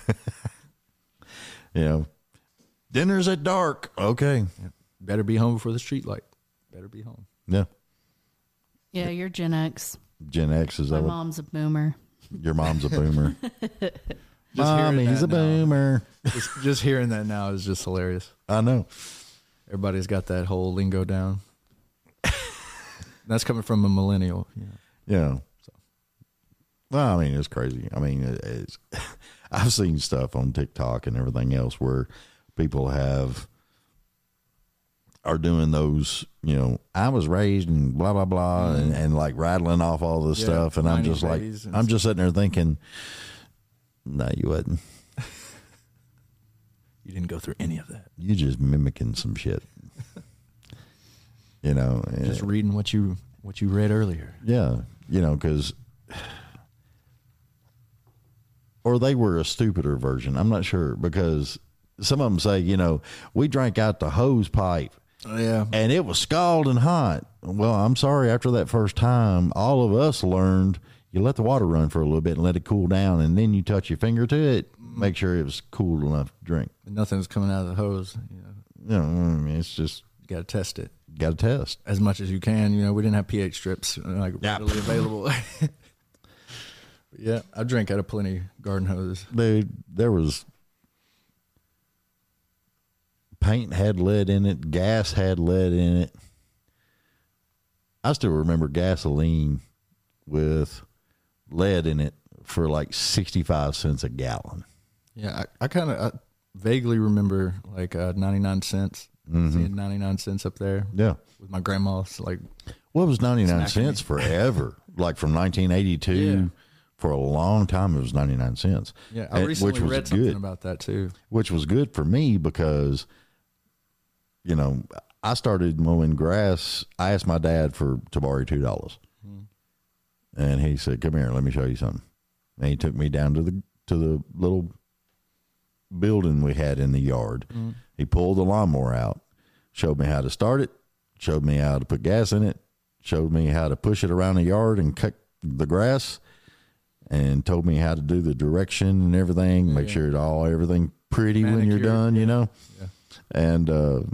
You know, dinner's at dark. Okay, better be home before the street light. Better be home. Yeah. Yeah, you're Gen X. Gen X is My mom's a boomer. Your mom's a boomer. Mommy's a boomer. Just hearing that now is just hilarious. I know. Everybody's got that whole lingo down. That's coming from a millennial. Yeah. So. Well, I mean, it's crazy. I mean, I've seen stuff on TikTok and everything else where people are doing those, you know, I was raised and blah, blah, blah, and like rattling off all this stuff. And I'm just like, I'm just sitting there thinking, no, you wasn't. You didn't go through any of that. You just mimicking some shit. You know, just reading what you read earlier. Yeah, you know, because or they were a stupider version. I'm not sure, because some of them say, you know, we drank out the hose pipe. Yeah, and it was scalding hot. Well, I'm sorry. After that first time, all of us learned you let the water run for a little bit and let it cool down, and then you touch your finger to it, make sure it was cool enough to drink. Nothing's coming out of the hose. You know, I mean, it's just you got to test it. Got to test as much as you can. You know, we didn't have pH strips readily available. Yeah, I drank out of plenty garden hoses. There was paint had lead in it, gas had lead in it. I still remember gasoline with lead in it for like 65 cents a gallon. Yeah, I vaguely remember like 99 cents. Seeing 99 cents up there. Yeah. With my grandma. So like, what was 99 cents forever? Like from 1982 for a long time, it was 99 cents. Yeah, I recently read something about that too. Which was good for me because, you know, I started mowing grass. I asked my dad to borrow $2. And he said, come here, let me show you something. And he took me down to the little building we had in the yard. He pulled the lawnmower out, showed me how to start it, showed me how to put gas in it, showed me how to push it around the yard and cut the grass, and told me how to do the direction and everything, make sure everything pretty when you're done, you know. And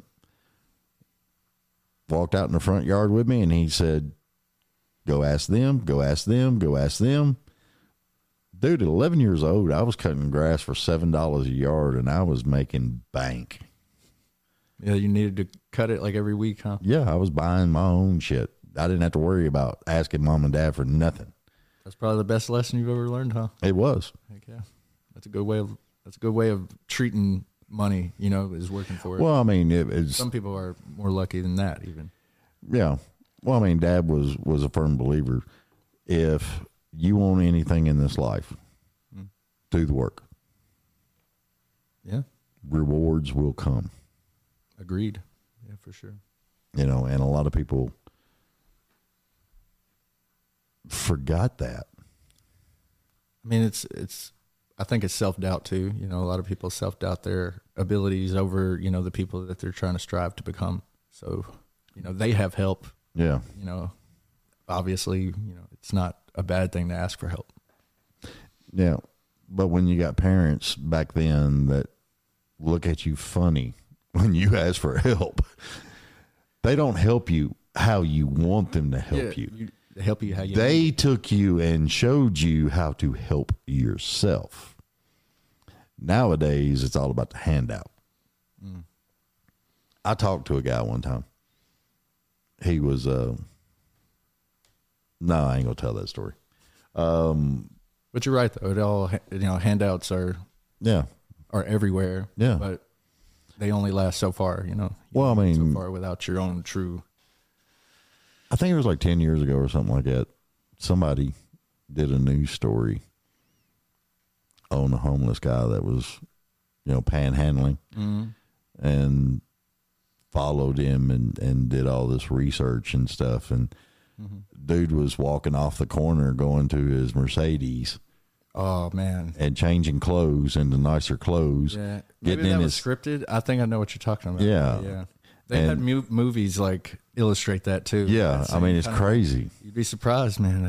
walked out in the front yard with me, and he said, go ask them, go ask them, go ask them. Dude, at 11 years old, I was cutting grass for $7 a yard, and I was making bank. Yeah, you needed to cut it like every week, huh? Yeah, I was buying my own shit. I didn't have to worry about asking mom and dad for nothing. That's probably the best lesson you've ever learned, huh? It was. Heck yeah, that's a good way of treating money. You know, is working for it. Well, I mean, it's some people are more lucky than that, even. Yeah. Well, I mean, Dad was a firm believer. If you want anything in this life, do the work. Yeah. Rewards will come. Agreed. Yeah, for sure. You know, and a lot of people forgot that. I mean, I think it's self-doubt too. You know, a lot of people self-doubt their abilities over, you know, the people that they're trying to strive to become. So, you know, they have help. Yeah. You know, obviously, you know, it's not a bad thing to ask for help. Yeah. But when you got parents back then that look at you funny when you ask for help, they don't help you how you want them to help you. Help you how you They took you and showed you how to help yourself. Nowadays, it's all about the handout. I talked to a guy one time. He was, no, I ain't gonna tell that story. But you're right though. It all, you know, handouts are everywhere. Yeah. But they only last so far, you know. Well, I mean, so far without your own true. I think it was like 10 years ago or something like that. Somebody did a news story on a homeless guy that was, you know, panhandling. And followed him and did all this research and stuff. And dude was walking off the corner going to his Mercedes. Oh man! And changing clothes into nicer clothes. Yeah, getting maybe in that his was scripted. I think I know what you're talking about. Yeah, yeah. They had movies like illustrate that too. Yeah, I mean it's crazy. You'd be surprised, man.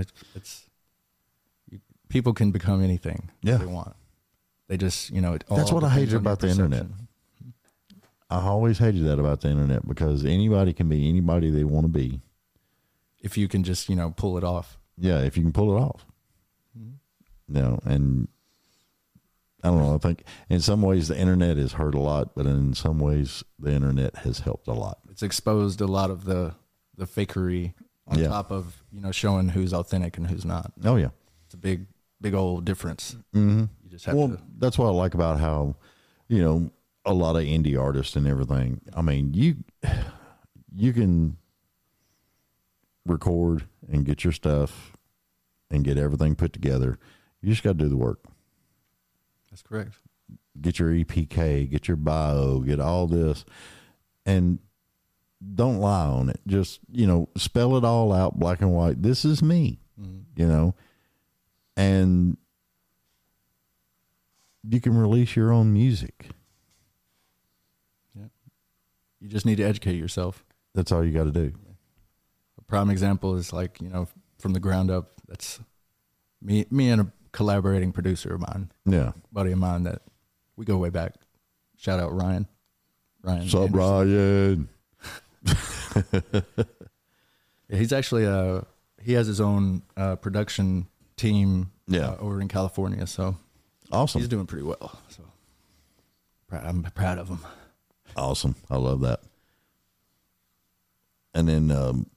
People can become anything they want. They just, that's what I hated about the internet. I always hated that about the internet because anybody can be anybody they want to be. If you can just, pull it off. Yeah, if you can pull it off. And I don't know. I think in some ways the internet has hurt a lot, but in some ways the internet has helped a lot. It's exposed a lot of the fakery on top of, showing who's authentic and who's not. Oh, yeah. It's a big old difference. Mm-hmm. You just have to. That's what I like about how, a lot of indie artists and everything. I mean, you can record and get your stuff and get everything put together. You just got to do the work. That's correct. Get your EPK, get your bio, get all this, and don't lie on it. Just, spell it all out black and white. This is me, and you can release your own music. Yeah. You just need to educate yourself. That's all you got to do. A prime example is like, from the ground up, that's me and a collaborating producer of mine. Yeah. Buddy of mine that we go way back. Shout out Ryan. What's up, Ryan? Yeah, he's actually he has his own production team over in California, so awesome. He's doing pretty well. So I'm proud of him. Awesome. I love that. And then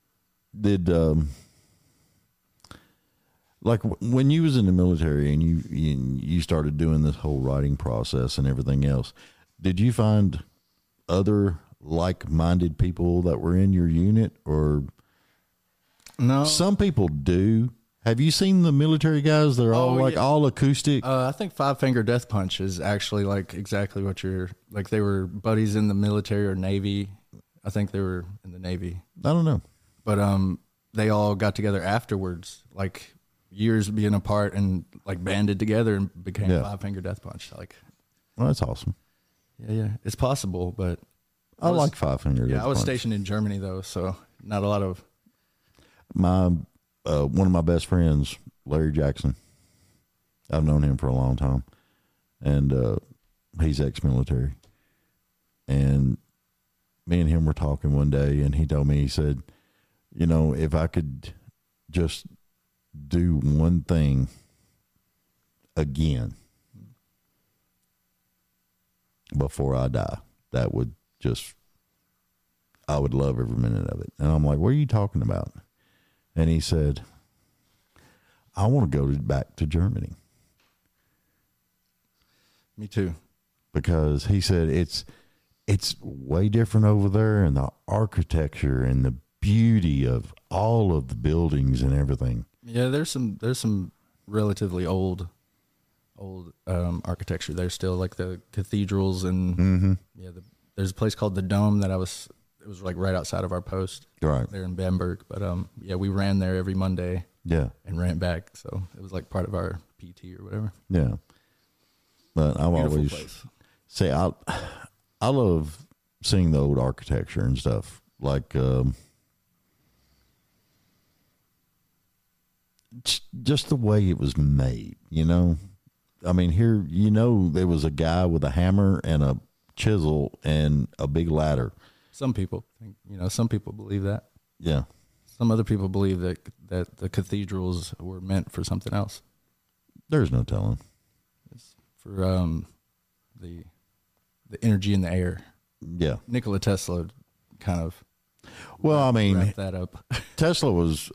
like when you was in the military and you started doing this whole writing process and everything else, did you find other like-minded people that were in your unit? Or no? Some people do. Have you seen the military guys? They're all all acoustic. I think Five Finger Death Punch is actually like exactly what you're like. They were buddies in the military or Navy. I think they were in the Navy. I don't know, but they all got together afterwards, like years being apart, and like banded together and became Five Finger Death Punch. Like, well, that's awesome. Yeah, it's possible, but I like Five Finger Death Punch. I was stationed in Germany though, so not a lot of my. One of my best friends, Larry Jackson, I've known him for a long time, and he's ex-military. And me and him were talking one day, and he told me, he said, if I could just do one thing again before I die, that would I would love every minute of it. And I'm like, what are you talking about? And he said, I want to go back to Germany. Me too. Because he said it's way different over there, and the architecture and the beauty of all of the buildings and everything. Yeah, there's some relatively old architecture there still, like the cathedrals and there's a place called the Dome that it was like right outside of our post, right there in Bamberg. But we ran there every Monday, and ran back, so it was like part of our PT or whatever. Yeah, but I've Beautiful always place. say I love seeing the old architecture and stuff, like just the way it was made. I mean, here there was a guy with a hammer and a chisel and a big ladder. Some people think, some people believe that. Yeah. Some other people believe that the cathedrals were meant for something else. There's no telling. It's for the energy in the air. Yeah. Nikola Tesla kind of wrapped that up. Tesla was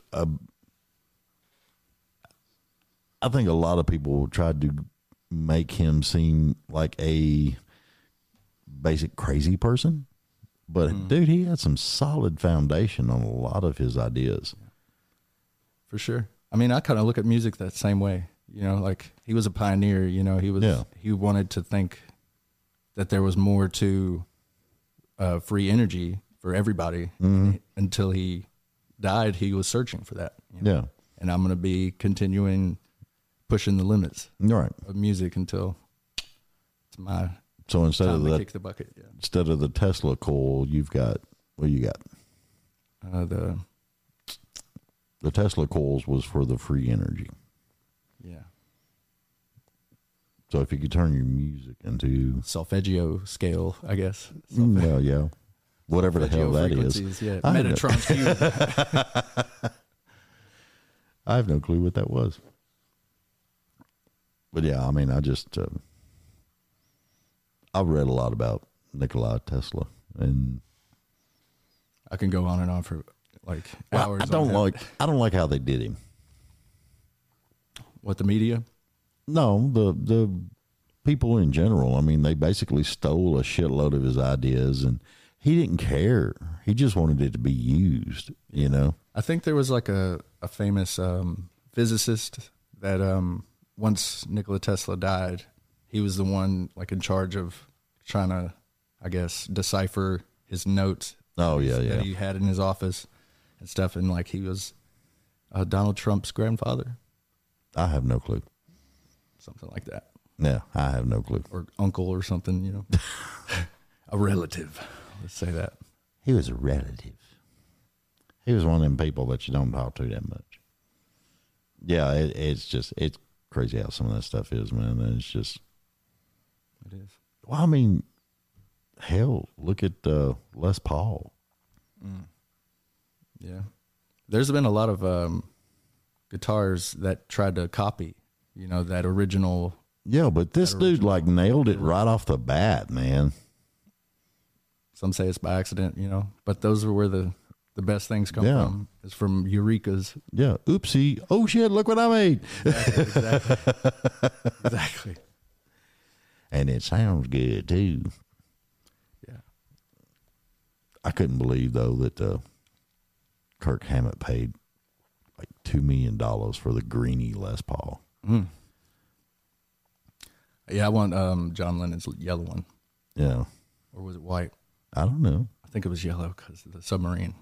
I think a lot of people tried to make him seem like a basic crazy person. But dude, he had some solid foundation on a lot of his ideas. For sure. I mean, I kind of look at music that same way. Like he was a pioneer. He wanted to think that there was more to free energy for everybody until he died. He was searching for that. Yeah. And I'm going to be continuing pushing the limits Right. of music until it's my So instead time of to that, kick the bucket. Yeah. instead of the Tesla coil, you've got, what you got? The Tesla coils was for the free energy. Yeah. So if you could turn your music into, Solfeggio scale, I guess. well, yeah, whatever the hell that is. Yeah. I have no- Metatron's cube. I have no clue what that was. But yeah, I mean, I just, I've read a lot about Nikola Tesla, and I can go on and on for like well, hours. I don't on that. I don't like how they did him. What, the media? No, the people in general. I mean, they basically stole a shitload of his ideas, and he didn't care. He just wanted it to be used, you know? I think there was like a famous physicist that once Nikola Tesla died, he was the one like in charge of trying to, I guess, decipher his notes. Oh, yeah, yeah. That he had in his office and stuff. And like he was Donald Trump's grandfather, I have no clue. something like that. Yeah, I have no clue. Or uncle or something, you know. A relative. Let's say that. He was a relative. He was one of them people that you don't talk to that much. Yeah, it's crazy how some of that stuff is, man. And it's just, It is. well, I mean, hell, look at Les Paul. Yeah. There's been a lot of guitars that tried to copy, you know, that original. Yeah, but this dude like nailed it right off the bat, man. Some say it's by accident, you know, but those are where the best things come Yeah. from. Is from Eurekas. Yeah, oopsie. Oh shit, look what I made. Exactly. And it sounds good too. Yeah. I couldn't believe though that Kirk Hammett paid like $2 million for the greeny Les Paul. Yeah, I want John Lennon's yellow one. Yeah, Or was it white? I don't know. I think it was yellow because of the submarine.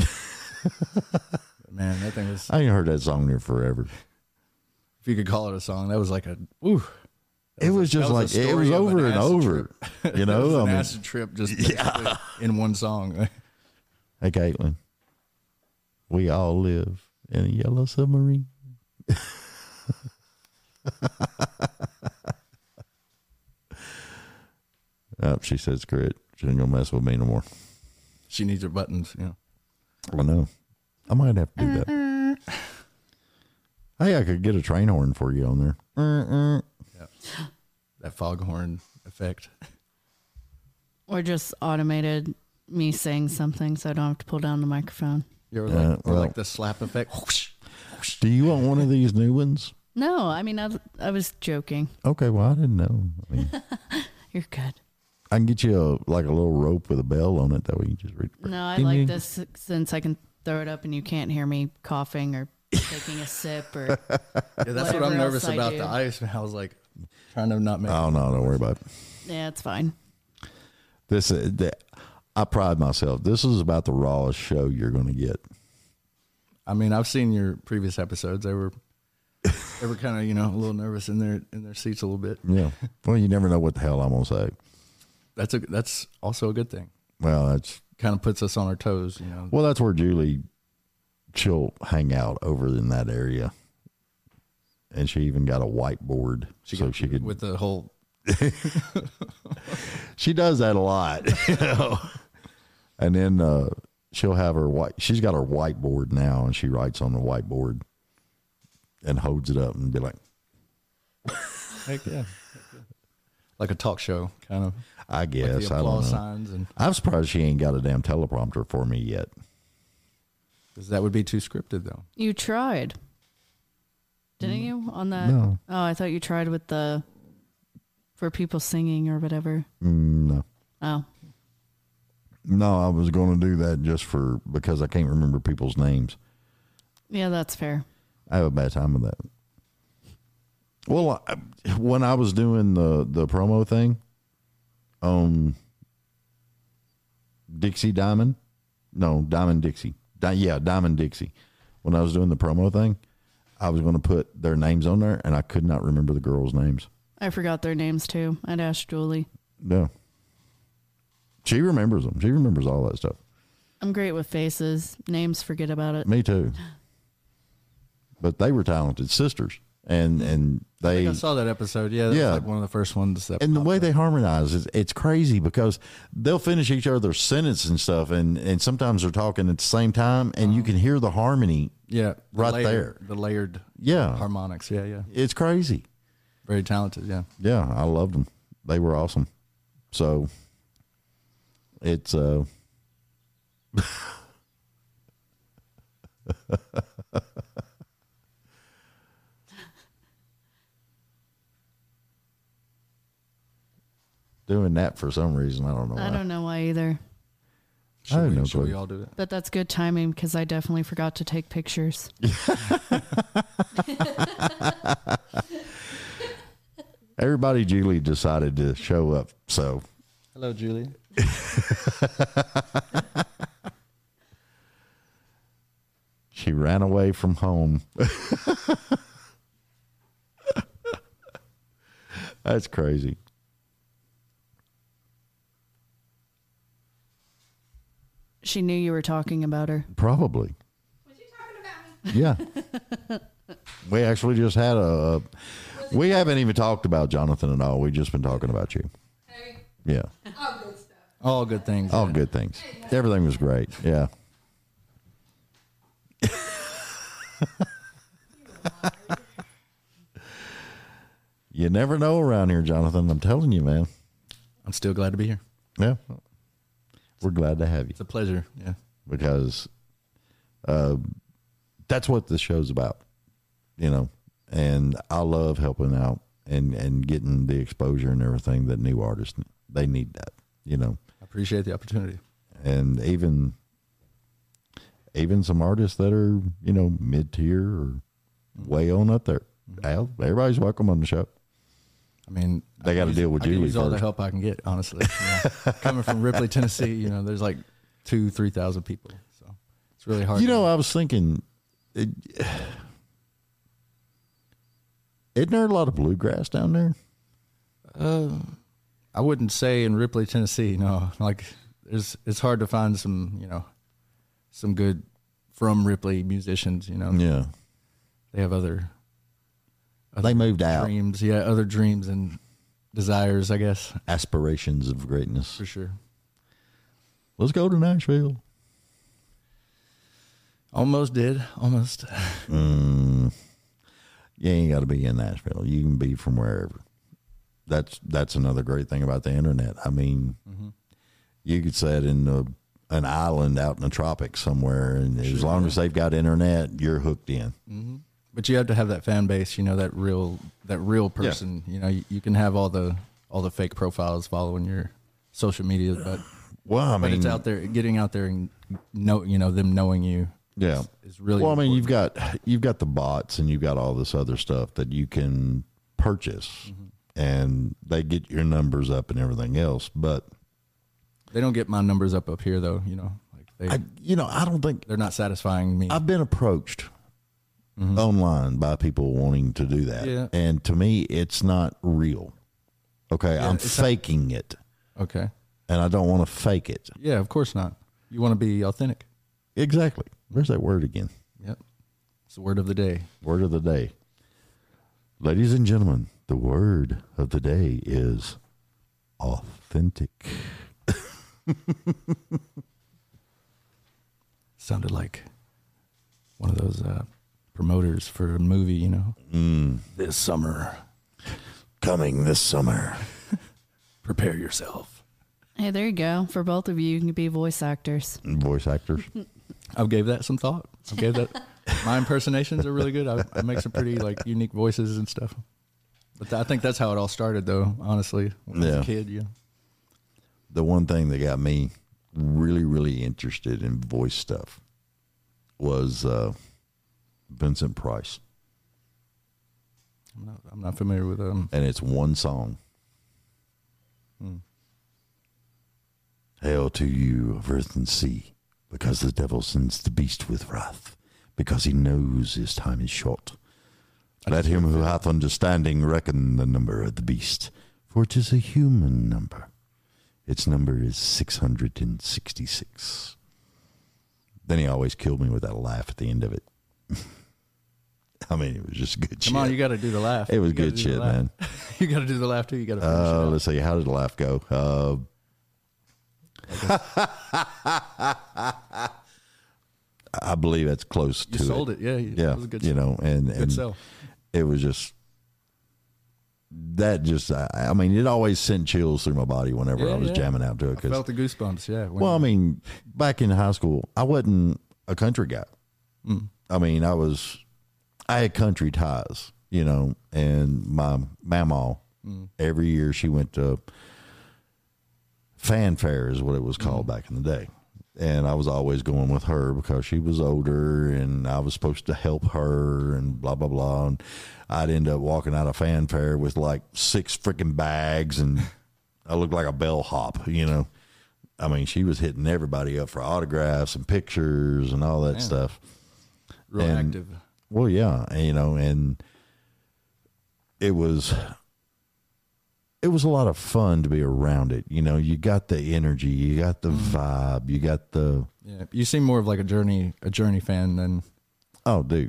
Man, that thing was, I ain't heard that song there forever. if you could call it a song, that was like a, woo. It was just that like was a it story was of over an and acid over. trip. You It was know, an I mean, acid trip just basically in one song. hey Caitlin, we all live in a yellow submarine. Oh, she said screw it. She ain't gonna mess with me no more. She needs her buttons, you know. I know. I might have to do that. Hey, I could get a train horn for you on there. Yeah. That foghorn effect. Or just automated me saying something so I don't have to pull down the microphone. You're like, or well- like the slap effect. Do you want one of these new ones? No, I mean, I was joking. Okay, well, I didn't know. I mean, You're good. I can get you a little rope with a bell on it. That way you just read. No, I like this since I can throw it up and you can't hear me coughing or taking a sip or. Yeah, that's what Whatever I'm nervous else I about do. the ice. I was like trying to not make. Oh no, don't worry about it. Yeah, it's fine. This. I pride myself. This is about the rawest show you're going to get. I mean, I've seen your previous episodes. They were kind of, you know, a little nervous in their seats a little bit. Yeah. Well, you never know what the hell I'm going to say. That's also a good thing. Well, that's Kind of puts us on our toes, you know. that's where Julie, she'll hang out over in that area, and she even got a whiteboard she could with the whole. She does that a lot, you know. And then she'll have she's got her whiteboard now, and she writes on the whiteboard and holds it up and be like, Heck yeah. Like a talk show, kind of. I guess. Like the I don't know. applause signs and I'm surprised she ain't got a damn teleprompter for me yet. because that would be too scripted, though. You tried, didn't you? On that? No. Oh, I thought you tried with for people singing or whatever. No. Oh, No, I was going to do that just because I can't remember people's names. yeah, that's fair. I have a bad time with that. Well, when I was doing the promo thing, Dixie Diamond. No, Diamond Dixie. Diamond Dixie. When I was doing the promo thing, I was going to put their names on there, and I could not remember the girls' names. I forgot their names too. I'd ask Julie. No. She remembers them. She remembers all that stuff. I'm great with faces. Names, forget about it. Me too. But they were talented sisters. And they... I think I saw that episode. Yeah, that was like one of the first ones. That and the way they harmonize, it's crazy because they'll finish each other's sentence and stuff, and sometimes they're talking at the same time, and you can hear the harmony there. The layered harmonics. Yeah. It's crazy. Very talented, yeah. Yeah, I loved them. They were awesome. So, it's... doing that for some reason. I don't know why. I don't know why either. Should we all do it? But that's good timing because I definitely forgot to take pictures. Everybody, Julie decided to show up, so. Hello, Julie. She ran away from home. That's crazy. She knew you were talking about her. Probably. Was you talking about me? Yeah. We actually just had we haven't even talked about Jonathan at all. We've just been talking about you. Hey. Yeah. All good stuff. All good things. All good things. Everything was great. Yeah. You never know around here, Jonathan. I'm telling you, man. I'm still glad to be here. Yeah. We're glad to have you. It's a pleasure. Yeah. Because that's what this show's about, and I love helping out and getting the exposure and everything that new artists, they need that, I appreciate the opportunity. And even some artists that are, mid-tier or way on up there. Everybody's welcome on the show. I mean, they got to deal with Julie use all first. the help I can get, honestly. Coming from Ripley, Tennessee, there's like 2,000-3,000 people, so it's really hard. I was thinking, isn't there a lot of bluegrass down there? I wouldn't say in Ripley, Tennessee. No, like it's hard to find some good from Ripley musicians. Yeah, they have other they moved out. Dreams, other dreams and desires, I guess. Aspirations of greatness. For sure. Let's go to Nashville. Almost did. Almost. You ain't got to be in Nashville. You can be from wherever. That's another great thing about the internet. I mean, you could set in an island out in the tropics somewhere, and as long as they've got internet, you're hooked in. Mm-hmm. But you have to have that fan base, that real person. Yeah. You can have all the fake profiles following your social media, but but it's out there, getting out there and them knowing you. Yeah, is really well. important. I mean, you've got the bots and you've got all this other stuff that you can purchase, and they get your numbers up and everything else, but they don't get my numbers up here though. I don't think they're not satisfying me. I've been approached online by people wanting to do that, and to me, it's not real. Okay, I'm faking it. Okay, and I don't want to fake it. Yeah, of course not. You want to be authentic. Exactly. There's that word again. Yep. It's the word of the day. Word of the day. Ladies and gentlemen, the word of the day is authentic. Sounded like one of those promoters for a movie, This summer. Coming this summer. Prepare yourself. Hey, there you go. For both of you, you can be voice actors. Voice actors. I gave that some thought. My impersonations are really good. I make some pretty unique voices and stuff. But I think that's how it all started, though. Honestly, when I was a kid, The one thing that got me really, really interested in voice stuff was Vincent Price. I'm not familiar with them. And it's one song. Hail to you of earth and sea, because the devil sends the beast with wrath, because he knows his time is short. Let him who hath understanding reckon the number of the beast, for it is a human number. Its number is 666. Then he always killed me with that laugh at the end of it. I mean, it was just good shit. Come on, you got to do the laugh. It was good shit, man. You got to do the laugh too. You got to finish it out. Let's see. How did the laugh go? I believe that's close to it. You sold it. Yeah. Yeah. It was a good and good sell. It was just, that just, I mean, it always sent chills through my body whenever I was jamming out to it. I felt the goosebumps, yeah. Well, I mean, back in high school, I wasn't a country guy. I mean, I had country ties, and my mama, every year she went to fanfare is what it was called back in the day. And I was always going with her because she was older and I was supposed to help her and blah, blah, blah. And I'd end up walking out of fanfare with like 6 freaking bags and I looked like a bellhop, I mean, she was hitting everybody up for autographs and pictures and all that stuff. Real active. Well, yeah, and it was a lot of fun to be around it. You got the energy, you got the vibe, you got the... Yeah, you seem more of like a Journey fan than... Oh, dude.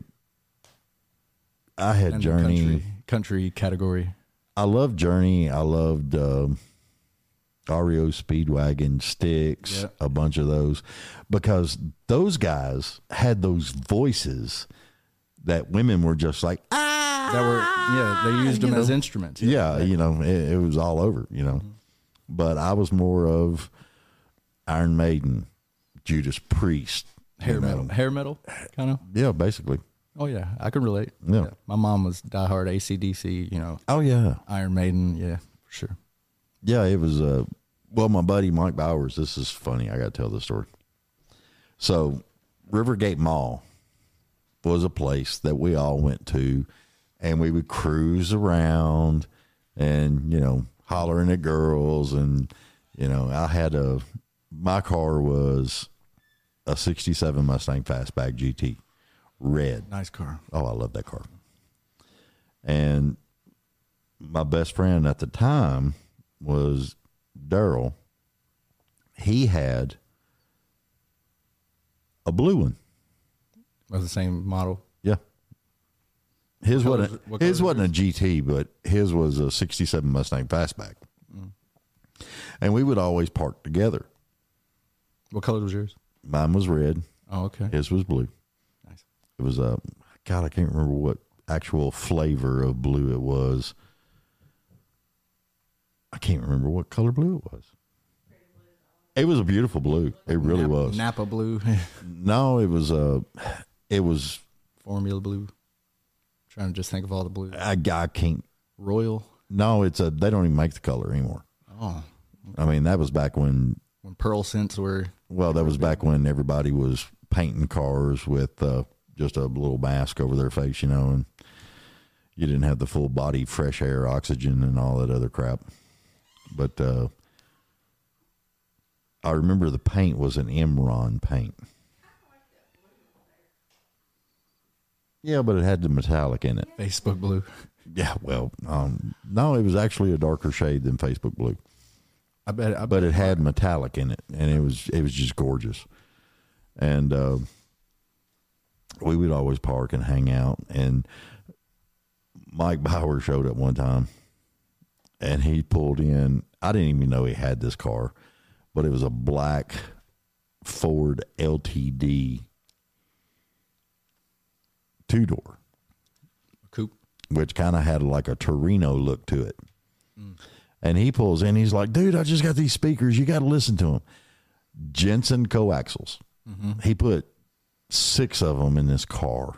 I had Journey. Country category. I loved Journey. I loved REO Speedwagon, Styx, a bunch of those. Because those guys had those voices that women were just like, They used them as instruments. Yeah, it was all over, But I was more of Iron Maiden, Judas Priest. Hair metal, kind of? Yeah, basically. Oh, yeah, I can relate. Yeah. My mom was diehard AC/DC, Oh, yeah. Iron Maiden, yeah, for sure. Yeah, it was, well, my buddy Mike Bowers, this is funny, I got to tell this story. So, Rivergate Mall was a place that we all went to, and we would cruise around and, hollering at girls. And, my car was a 67 Mustang Fastback GT, red. Nice car. Oh, I love that car. And my best friend at the time was Daryl. He had a blue one. Was the same model? Yeah. His wasn't a yours? GT, but his was a 67 Mustang Fastback. And we would always park together. What color was yours? Mine was red. Oh, okay. His was blue. Nice. It was I can't remember what actual flavor of blue it was. I can't remember what color blue it was. It was a beautiful blue. It really was. Napa blue. No, it was Formula blue. Trying to just think of all the blues. I can't. Royal. No, they don't even make the color anymore. Oh. I mean, that was back when Pearl scents were. Well, that was back when everybody was painting cars with just a little mask over their face, and you didn't have the full body fresh air, oxygen, and all that other crap. But I remember the paint was an Imron paint. Yeah, but it had the metallic in it. Facebook blue. Yeah, well, no, it was actually a darker shade than Facebook blue. I bet. But it had metallic in it, and it was just gorgeous. And we would always park and hang out. And Mike Bauer showed up one time, and he pulled in. I didn't even know he had this car, but it was a black Ford LTD 2-door. Coupe. Which kind of had like a Torino look to it. And he pulls in, he's like, dude, I just got these speakers. You got to listen to them. Jensen coaxials. He put 6 of them in this car.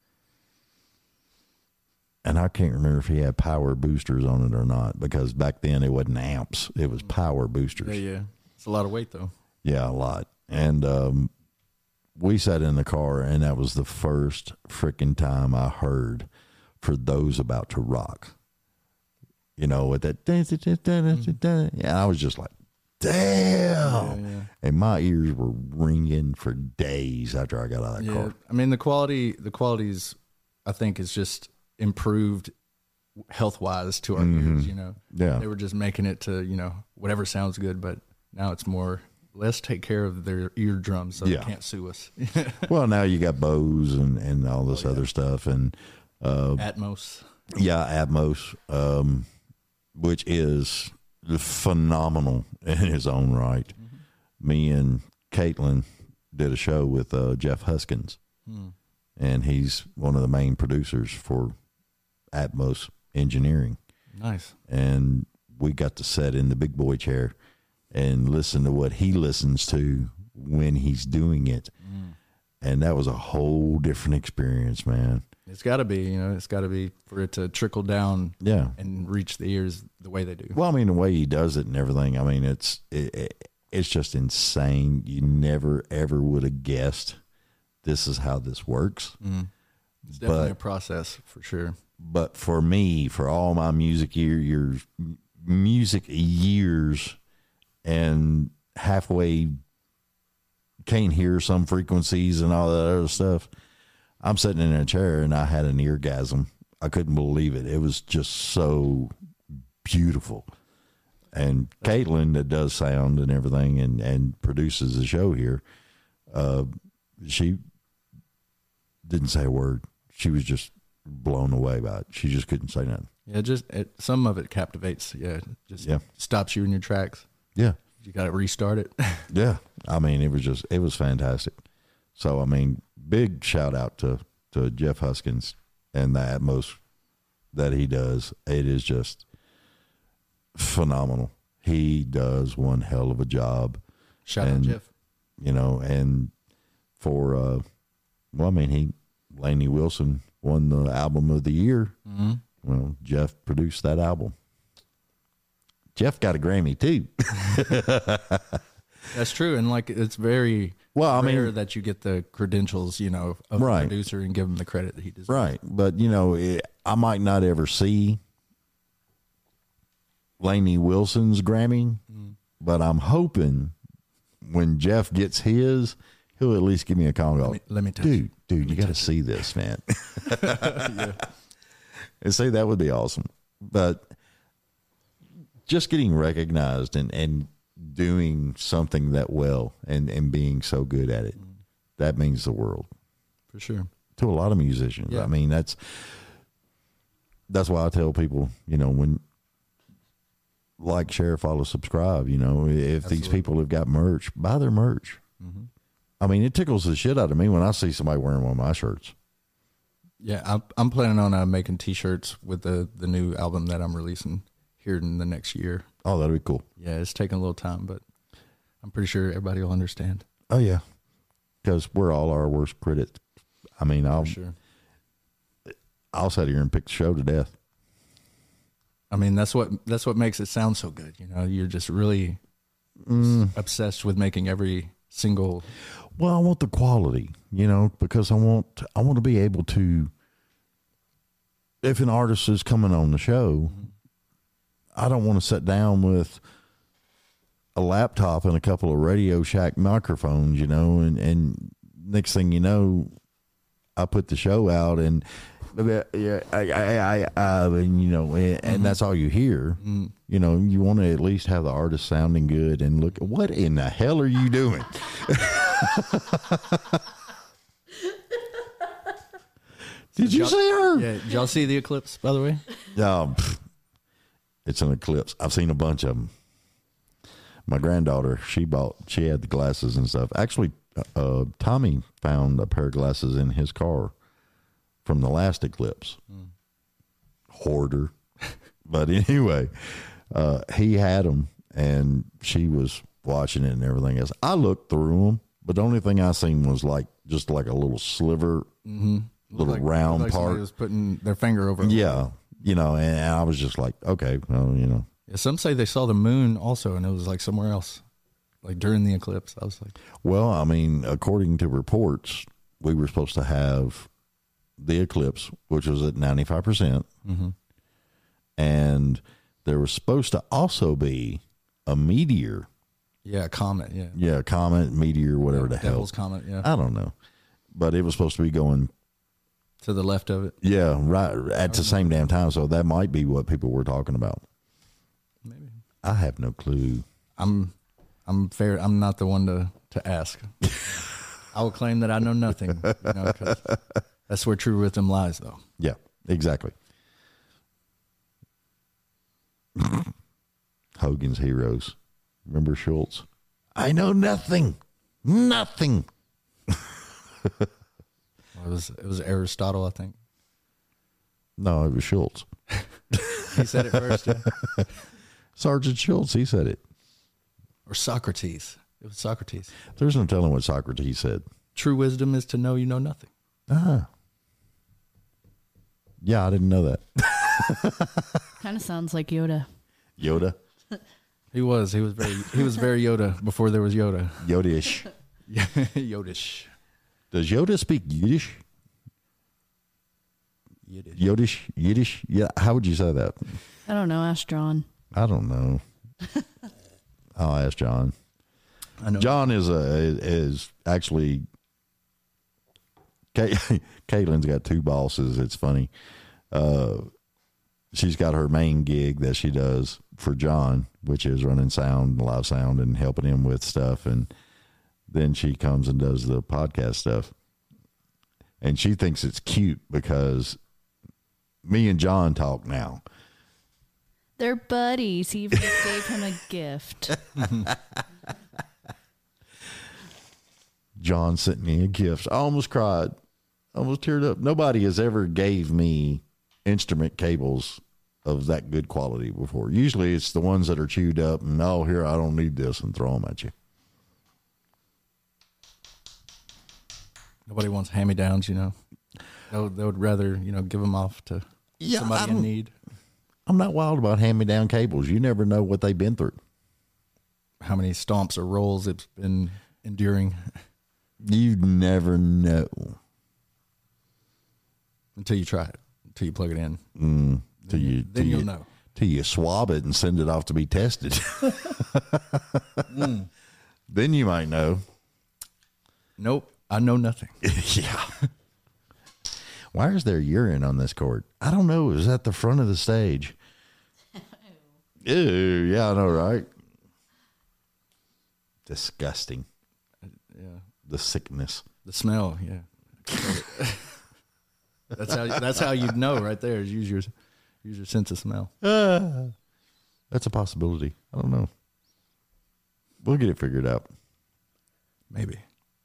And I can't remember if he had power boosters on it or not, because back then it wasn't amps. It was power boosters. Yeah. It's a lot of weight, though. Yeah, a lot. And we sat in the car, and that was the first freaking time I heard For Those About to Rock. With that. And I was just like, damn. Yeah. And my ears were ringing for days after I got out of that car. I mean, the quality's, I think, is just improved health-wise to our ears, you know. Yeah. They were just making it to, you know, whatever sounds good, but now it's more, let's take care of their eardrums so they can't sue us. Well, now you got Bose and all this other stuff. And Atmos. Yeah, Atmos, which is phenomenal in his own right. Me and Caitlin did a show with Jeff Huskins, and he's one of the main producers for Atmos Engineering. Nice. And we got to sit in the big boy chair and listen to what he listens to when he's doing it. And that was a whole different experience, man. It's got to be, you know, it's got to be for it to trickle down and reach the ears the way they do. Well, I mean, the way he does it and everything, I mean, it's just insane. You never, ever would have guessed this is how this works. It's definitely a process for sure. But for me, for all my music years and halfway can't hear some frequencies and all that other stuff, I'm sitting in a chair and I had an eargasm. I couldn't believe it. It was just so beautiful. And Caitlin, that does sound and everything and produces the show here, she didn't say a word. She was just blown away by it. She just couldn't say nothing. Yeah, some of it captivates. Yeah, stops you in your tracks. Yeah. You got to restart it. Yeah. I mean, it was fantastic. So, I mean, big shout out to Jeff Huskins and the Atmos that he does. It is just phenomenal. He does one hell of a job. Shout out Jeff. You know, and for, Lainey Wilson won the album of the year. Well, Jeff produced that album. Jeff got a Grammy too. That's true, and like it's very rare that you get the credentials, you know, of a producer and give him the credit that he deserves. Right, but you know, I might not ever see Lainey Wilson's Grammy, but I'm hoping when Jeff gets his, he'll at least give me a call and go, let me touch it. Dude, you got to see this, man. And say that would be awesome. But just getting recognized and doing something that well and being so good at it, that means the world. For sure. To a lot of musicians. Yeah. I mean, that's why I tell people, you know, when like, share, follow, subscribe, you know, if these people have got merch, buy their merch. I mean, it tickles the shit out of me when I see somebody wearing one of my shirts. Yeah, I'm planning on making T-shirts with the new album that I'm releasing here in the next year. Oh, that'd be cool. Yeah, it's taking a little time, but I'm pretty sure everybody will understand. Oh, yeah, because we're all our worst critics. I mean, I'll sit here and pick the show to death. I mean, that's what makes it sound so good. You know, you're just really obsessed with making every single. Well, I want the quality, you know, because I want to be able to, if an artist is coming on the show, I don't want to sit down with a laptop and a couple of Radio Shack microphones, you know, and next thing you know, I put the show out and and you know, and that's all you hear. You know, you want to at least have the artist sounding good and look. What in the hell are you doing? Did you see her? Yeah. Did y'all see the eclipse, by the way? It's an eclipse. I've seen a bunch of them. My granddaughter, she had the glasses and stuff. Actually, Tommy found a pair of glasses in his car from the last eclipse. Hoarder. But anyway, he had them, and she was watching it and everything else. I looked through them, but the only thing I seen was just like a little sliver, little round part. Somebody was putting their finger over it. Yeah, you know, and I was just like, okay, well, you know. Yeah, some say they saw the moon also, and it was like somewhere else, like during the eclipse. I was like, well, I mean, according to reports, we were supposed to have the eclipse, which was at 95%. And there was supposed to also be a meteor Yeah, comet. Yeah. Yeah, comet, meteor, whatever the hell. Devil's comet. Yeah. I don't know, but it was supposed to be going To the left of it. Yeah, right at the same damn time. So that might be what people were talking about. Maybe. I have no clue. I'm fair. I'm not the one to ask. I will claim that I know nothing. 'Cause that's where true wisdom lies, though. Yeah, exactly. Hogan's Heroes. Remember Schultz? I know nothing. Nothing. It was Aristotle, I think. No, it was Schultz. He said it first, yeah. Sergeant Schultz, he said it. Or Socrates. It was Socrates. There's no telling what Socrates said. True wisdom is to know you know nothing. Ah. Yeah, I didn't know that. Kind of sounds like Yoda. Yoda? He was very Yoda before there was Yoda. Yodish. Yeah, Yodish. Does Yoda speak Yiddish? Yiddish? Yeah, how would you say that? I don't know. Ask John. I don't know. I'll ask John. I know. John is actually Caitlin's got two bosses. It's funny. She's got her main gig that she does for John, which is running sound, live sound, and helping him with stuff. And then she comes and does the podcast stuff. And she thinks it's cute because me and John talk now. They're buddies. He even gave him a gift. John sent me a gift. I almost cried. I almost teared up. Nobody has ever gave me instrument cables of that good quality before. Usually it's the ones that are chewed up and, oh, here, I don't need this, and throw them at you. Nobody wants hand-me-downs, They would rather, give them off to somebody in need. I'm not wild about hand-me-down cables. You never know what they've been through. How many stomps or rolls it's been enduring. You never know. Until you try it. Until you plug it in. Then you'll know. Till you swab it and send it off to be tested. Then you might know. Nope. I know nothing. Yeah. Why is there urine on this cord? I don't know. It was at the front of the stage. Ew. Yeah, I know, right? Disgusting. Yeah. The sickness. The smell, yeah. That's how you'd know right there. Is use your sense of smell. That's a possibility. I don't know. We'll get it figured out. Maybe.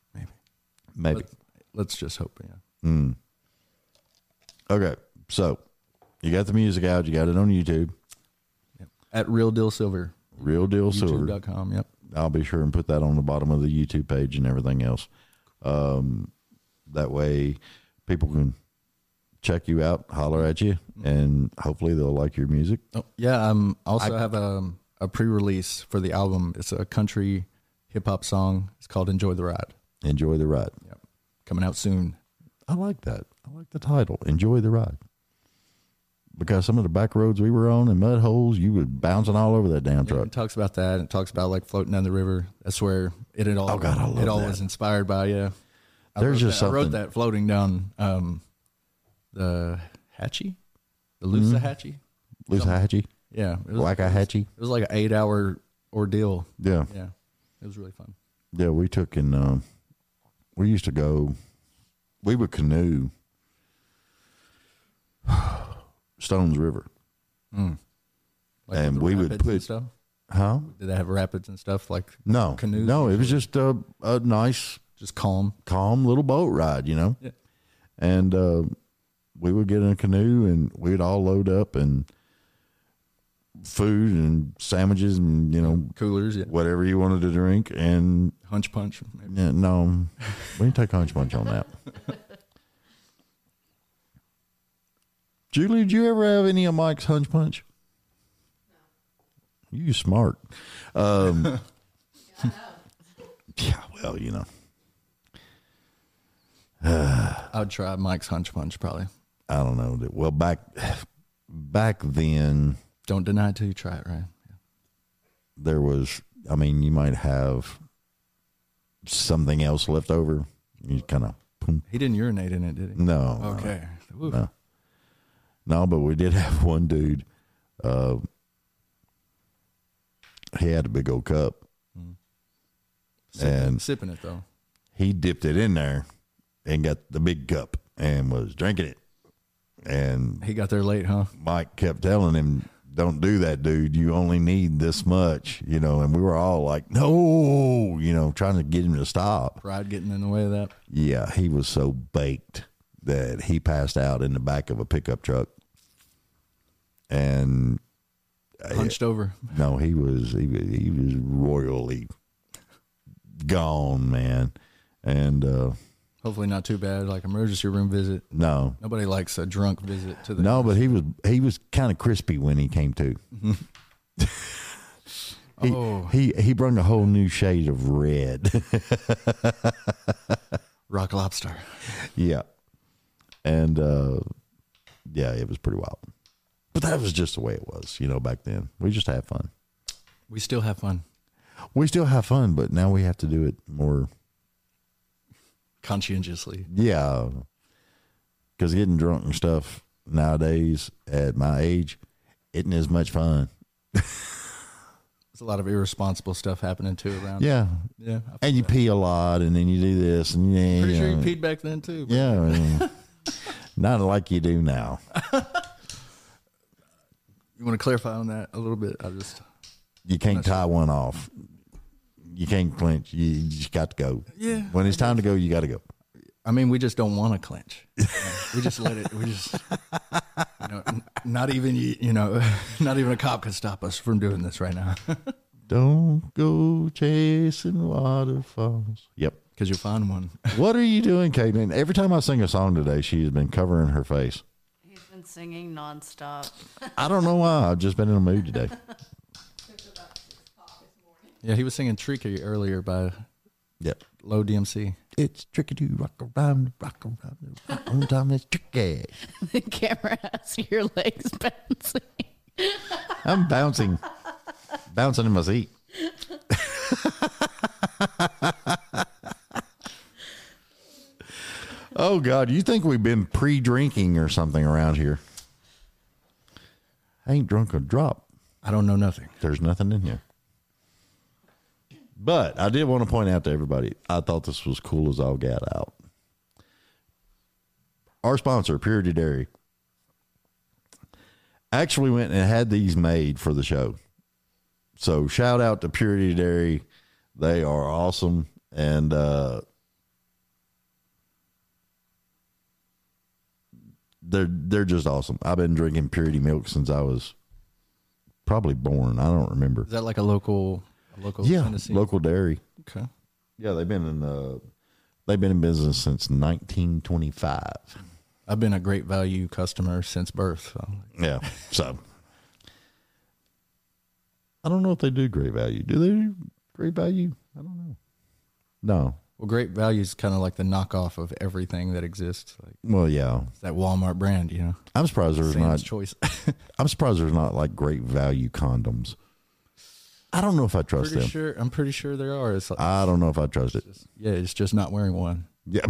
Let's just hope, yeah. Okay, so you got the music out. You got it on YouTube. Yep. At Real Deal Silver. Real Deal Silver. YouTube.com, yep. I'll be sure and put that on the bottom of the YouTube page and everything else. That way people can check you out, holler at you, and hopefully they'll like your music. Oh, yeah, I have a pre-release for the album. It's a country hip-hop song. It's called Enjoy the Ride. Enjoy the Ride. Yep. Coming out soon. I like that. I like the title, Enjoy the Ride. Because some of the back roads we were on and mud holes, you were bouncing all over that damn truck. It talks about that. It talks about like floating down the river. That's where it all. Oh God, I love it all that. was inspired by. Yeah, I wrote that floating down the Hatchie, the Loosahatchee. Loosahatchee? Yeah, Waxahachie? It was like an 8-hour ordeal. Yeah, yeah, it was really fun. Yeah, we took and we used to go. We would canoe Stones River, like and we would put stuff. Huh? Did they have rapids and stuff like no canoes? No, it was just a nice, just calm little boat ride, Yeah. And we would get in a canoe and we'd all load up and food and sandwiches and coolers, yeah, whatever you wanted to drink, and hunch punch. Maybe. Yeah, no, we didn't take hunch punch on that. Julie, did you ever have any of Mike's hunch punch? No. You smart. Yeah, well, I'd try Mike's hunch punch probably. I don't know. Well, back then, don't deny it till you try it, right? Yeah. There was I mean, you might have something else left over. You kind of. He didn't urinate in it, did he? No. Okay. No, but we did have one dude. He had a big old cup. Sipping it, though. He dipped it in there and got the big cup and was drinking it. And he got there late, huh? Mike kept telling him, don't do that, dude. You only need this much, and we were all like, no, trying to get him to stop. Pride getting in the way of that. Yeah, he was so baked that he passed out in the back of a pickup truck. And hunched over. No, he was royally gone, man. And hopefully not too bad, like emergency room visit. No. Nobody likes a drunk visit to the No, but he was kind of crispy when he came to. He brought a whole new shade of red. Rock lobster. Yeah. And yeah, it was pretty wild. But that was just the way it was, back then. We just had fun. We still have fun. We still have fun, but now we have to do it more conscientiously. Yeah. Because getting drunk and stuff nowadays at my age isn't as much fun. There's a lot of irresponsible stuff happening too around. Yeah. Yeah. And you pee a lot and then you do this. And pretty sure you peed back then too. But yeah. Not like you do now. You want to clarify on that a little bit? You can't tie one off. You can't clinch. You just got to go. Yeah. When it's time to go, you got to go. I mean, we just don't want to clinch. We just let it. We just, not even not even a cop could stop us from doing this right now. Don't go chasing waterfalls. Yep. Because you'll find one. What are you doing, Caitlin? Every time I sing a song today, she's been covering her face. He's been singing nonstop. I don't know why. I've just been in a mood today. Yeah, he was singing Tricky earlier by Low DMC. It's tricky to rock around. On time it's tricky. The camera has your legs bouncing. I'm bouncing in my seat. Oh, God, you think we've been pre-drinking or something around here? I ain't drunk a drop. I don't know nothing. There's nothing in here. But I did want to point out to everybody, I thought this was cool as all get out. Our sponsor, Purity Dairy, actually went and had these made for the show. So shout out to Purity Dairy. They are awesome. And they're just awesome. I've been drinking Purity milk since I was probably born. I don't remember. Is that like a local Tennessee? Local dairy. Okay. Yeah, they've been in business since 1925. I've been a Great Value customer since birth. So. Yeah, so I don't know if they do Great Value. Do they do Great Value? I don't know. No. Well, Great Value is kind of like the knockoff of everything that exists. Well, yeah, it's that Walmart brand, I'm surprised there's Sam's Choice. I'm surprised there's not like Great Value condoms. I don't know if I trust them. I'm pretty sure there are. I don't know if I trust it. It's just not wearing one. Yeah.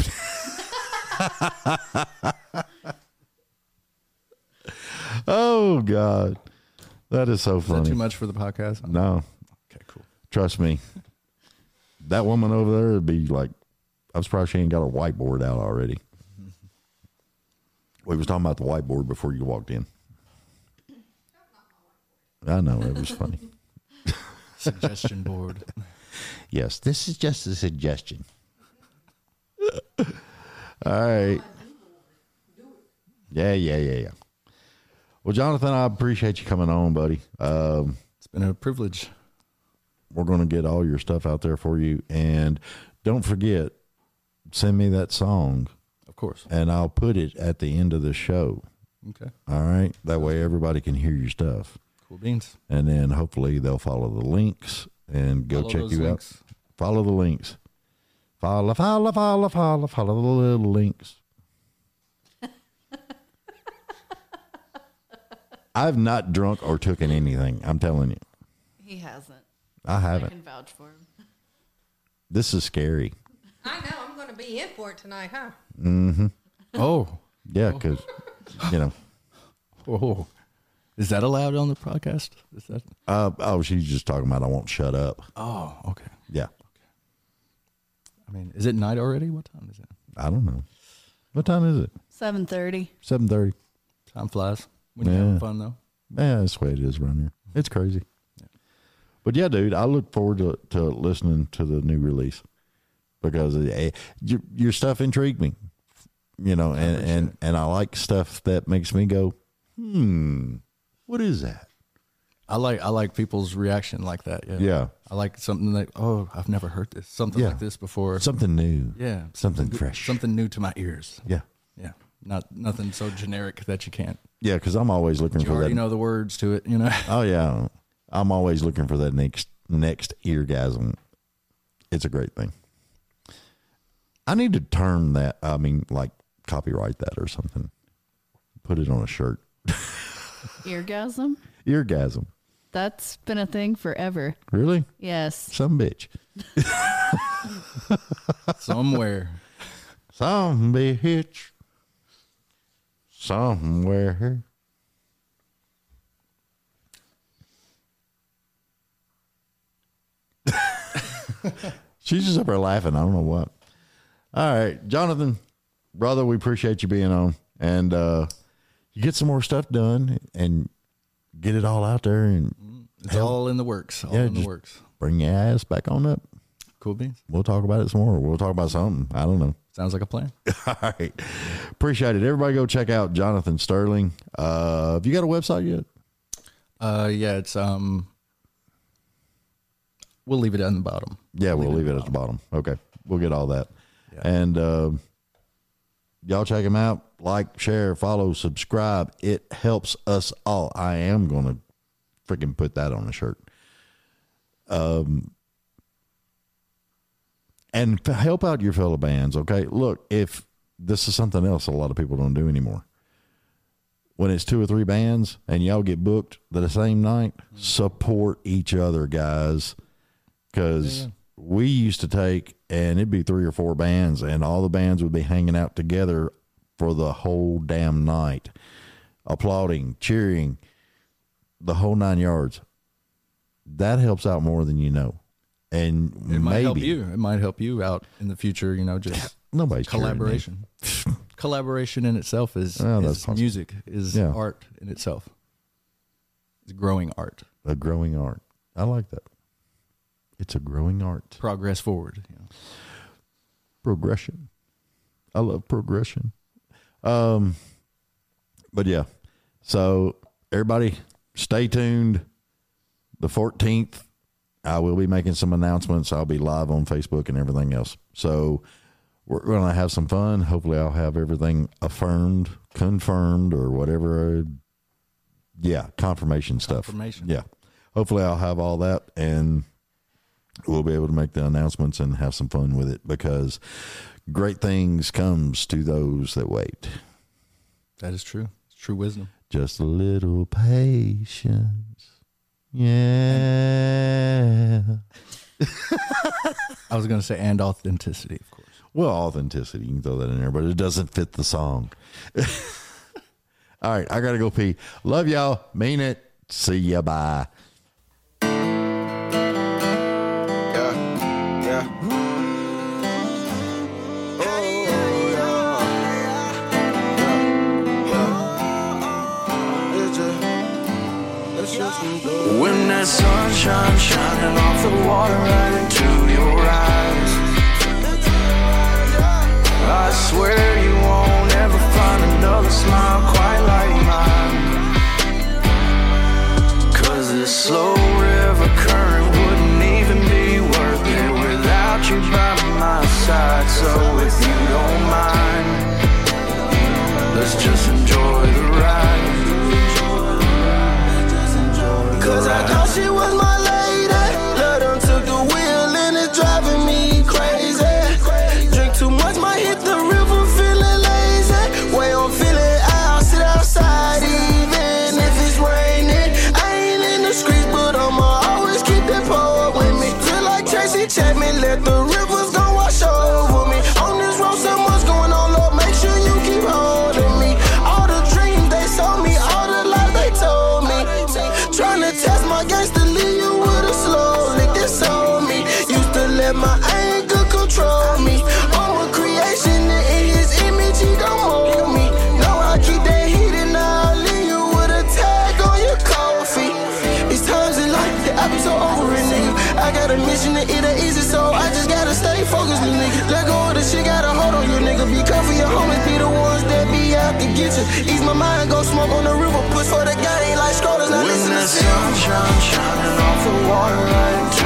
Oh, God. That is so funny. Is that too much for the podcast? No. Okay, cool. Trust me. That woman over there would be like, I'm surprised she ain't got a whiteboard out already. We was talking about the whiteboard before you walked in. I know, it was funny. Suggestion board. Yes, this is just a suggestion. All right. Yeah. Well, Jonathan, I appreciate you coming on, buddy. It's been a privilege. We're going to get all your stuff out there for you. And don't forget, send me that song. Of course. And I'll put it at the end of the show. Okay. All right. That way everybody can hear your stuff. Cool beans. And then hopefully they'll follow the links and go check you out. Follow the links. Follow the little links. I've not drunk or taken anything. I'm telling you. He hasn't. I haven't. I can vouch for him. This is scary. I know. I'm going to be in for it tonight, huh? Mm-hmm. Oh. Yeah, because, you know. Oh. Is that allowed on the podcast? Is that? She's just talking about I won't shut up. Oh, okay. Yeah. I mean, is it night already? What time is it? I don't know. What time is it? 7:30. 7:30. Time flies. When you're having fun, though. Yeah, that's the way it is around here. It's crazy. Yeah. But yeah, dude, I look forward to listening to the new release because your stuff intrigued me, you know, and I like stuff that makes me go, what is that? I like people's reaction like that. Yeah. Yeah. I like something like, oh, I've never heard this. Something like this before. Something new. Yeah. Something fresh. Something new to my ears. Yeah. Yeah. Nothing so generic that you can't. Yeah, because I'm always looking for that. You already know the words to it, you know? Oh, yeah. I'm always looking for that next eargasm. It's a great thing. I need to turn that, copyright that or something. Put it on a shirt. Eargasm? Eargasm. That's been a thing forever. Really? Yes. Some bitch. Somewhere. Some bitch. Somewhere. She's just up there laughing. I don't know what. All right, Jonathan, brother, we appreciate you being on. And you get some more stuff done and get it all out there. And it's all in the works. All in the works. Bring your ass back on up. Cool beans. We'll talk about it some more. We'll talk about something. I don't know. Sounds like a plan. All right. Appreciate it. Everybody go check out Jonathan Sterling. Have you got a website yet? Yeah, it's we'll leave it at the bottom. Yeah, we'll leave it at the bottom. Okay. We'll get all that. Yeah. And y'all check him out. Like, share, follow, subscribe. It helps us all. I am going to freaking put that on a shirt. And help out your fellow bands, okay? Look, if this is something else a lot of people don't do anymore. When it's 2 or 3 bands and y'all get booked the same night, support each other, guys. Because we used to take, and it'd be 3 or 4 bands, and all the bands would be hanging out together for the whole damn night, applauding, cheering, the whole 9 yards. That helps out more than you know. And it might help you. It might help you out in the future, you know, just nobody's collaboration. Collaboration in itself is music, is art in itself. It's growing art. A growing art. I like that. It's a growing art. Progress forward. You know. Progression. I love progression. But yeah. So everybody stay tuned. The 14th. I will be making some announcements. I'll be live on Facebook and everything else. So we're going to have some fun. Hopefully I'll have everything confirmed, or whatever. Confirmation stuff. Confirmation. Yeah. Hopefully I'll have all that, and we'll be able to make the announcements and have some fun with it, because great things comes to those that wait. That is true. It's true wisdom. Just a little patience. Yeah. I was going to say, and authenticity, of course. Well, authenticity, you can throw that in there, but it doesn't fit the song. All right, I got to go pee. Love y'all. Mean it. See ya. Bye. When that sunshine shining off the water right into your eyes, I swear you won't ever find another smile quite like mine. 'Cause this slow river current wouldn't even be worth it without you by my side. So if you don't mind, let's just enjoy the ride. 'Cause I thought she was my lady. Let her took the wheel and it's driving me crazy. Drink too much, might hit the river, feeling lazy. Way I'm feeling out, sit outside even if it's raining. I ain't in the streets, but I'ma always keep picture. Ease my mind, go smoke on the river. Push for the game like scrollers, not listen to sunshine shining off the water like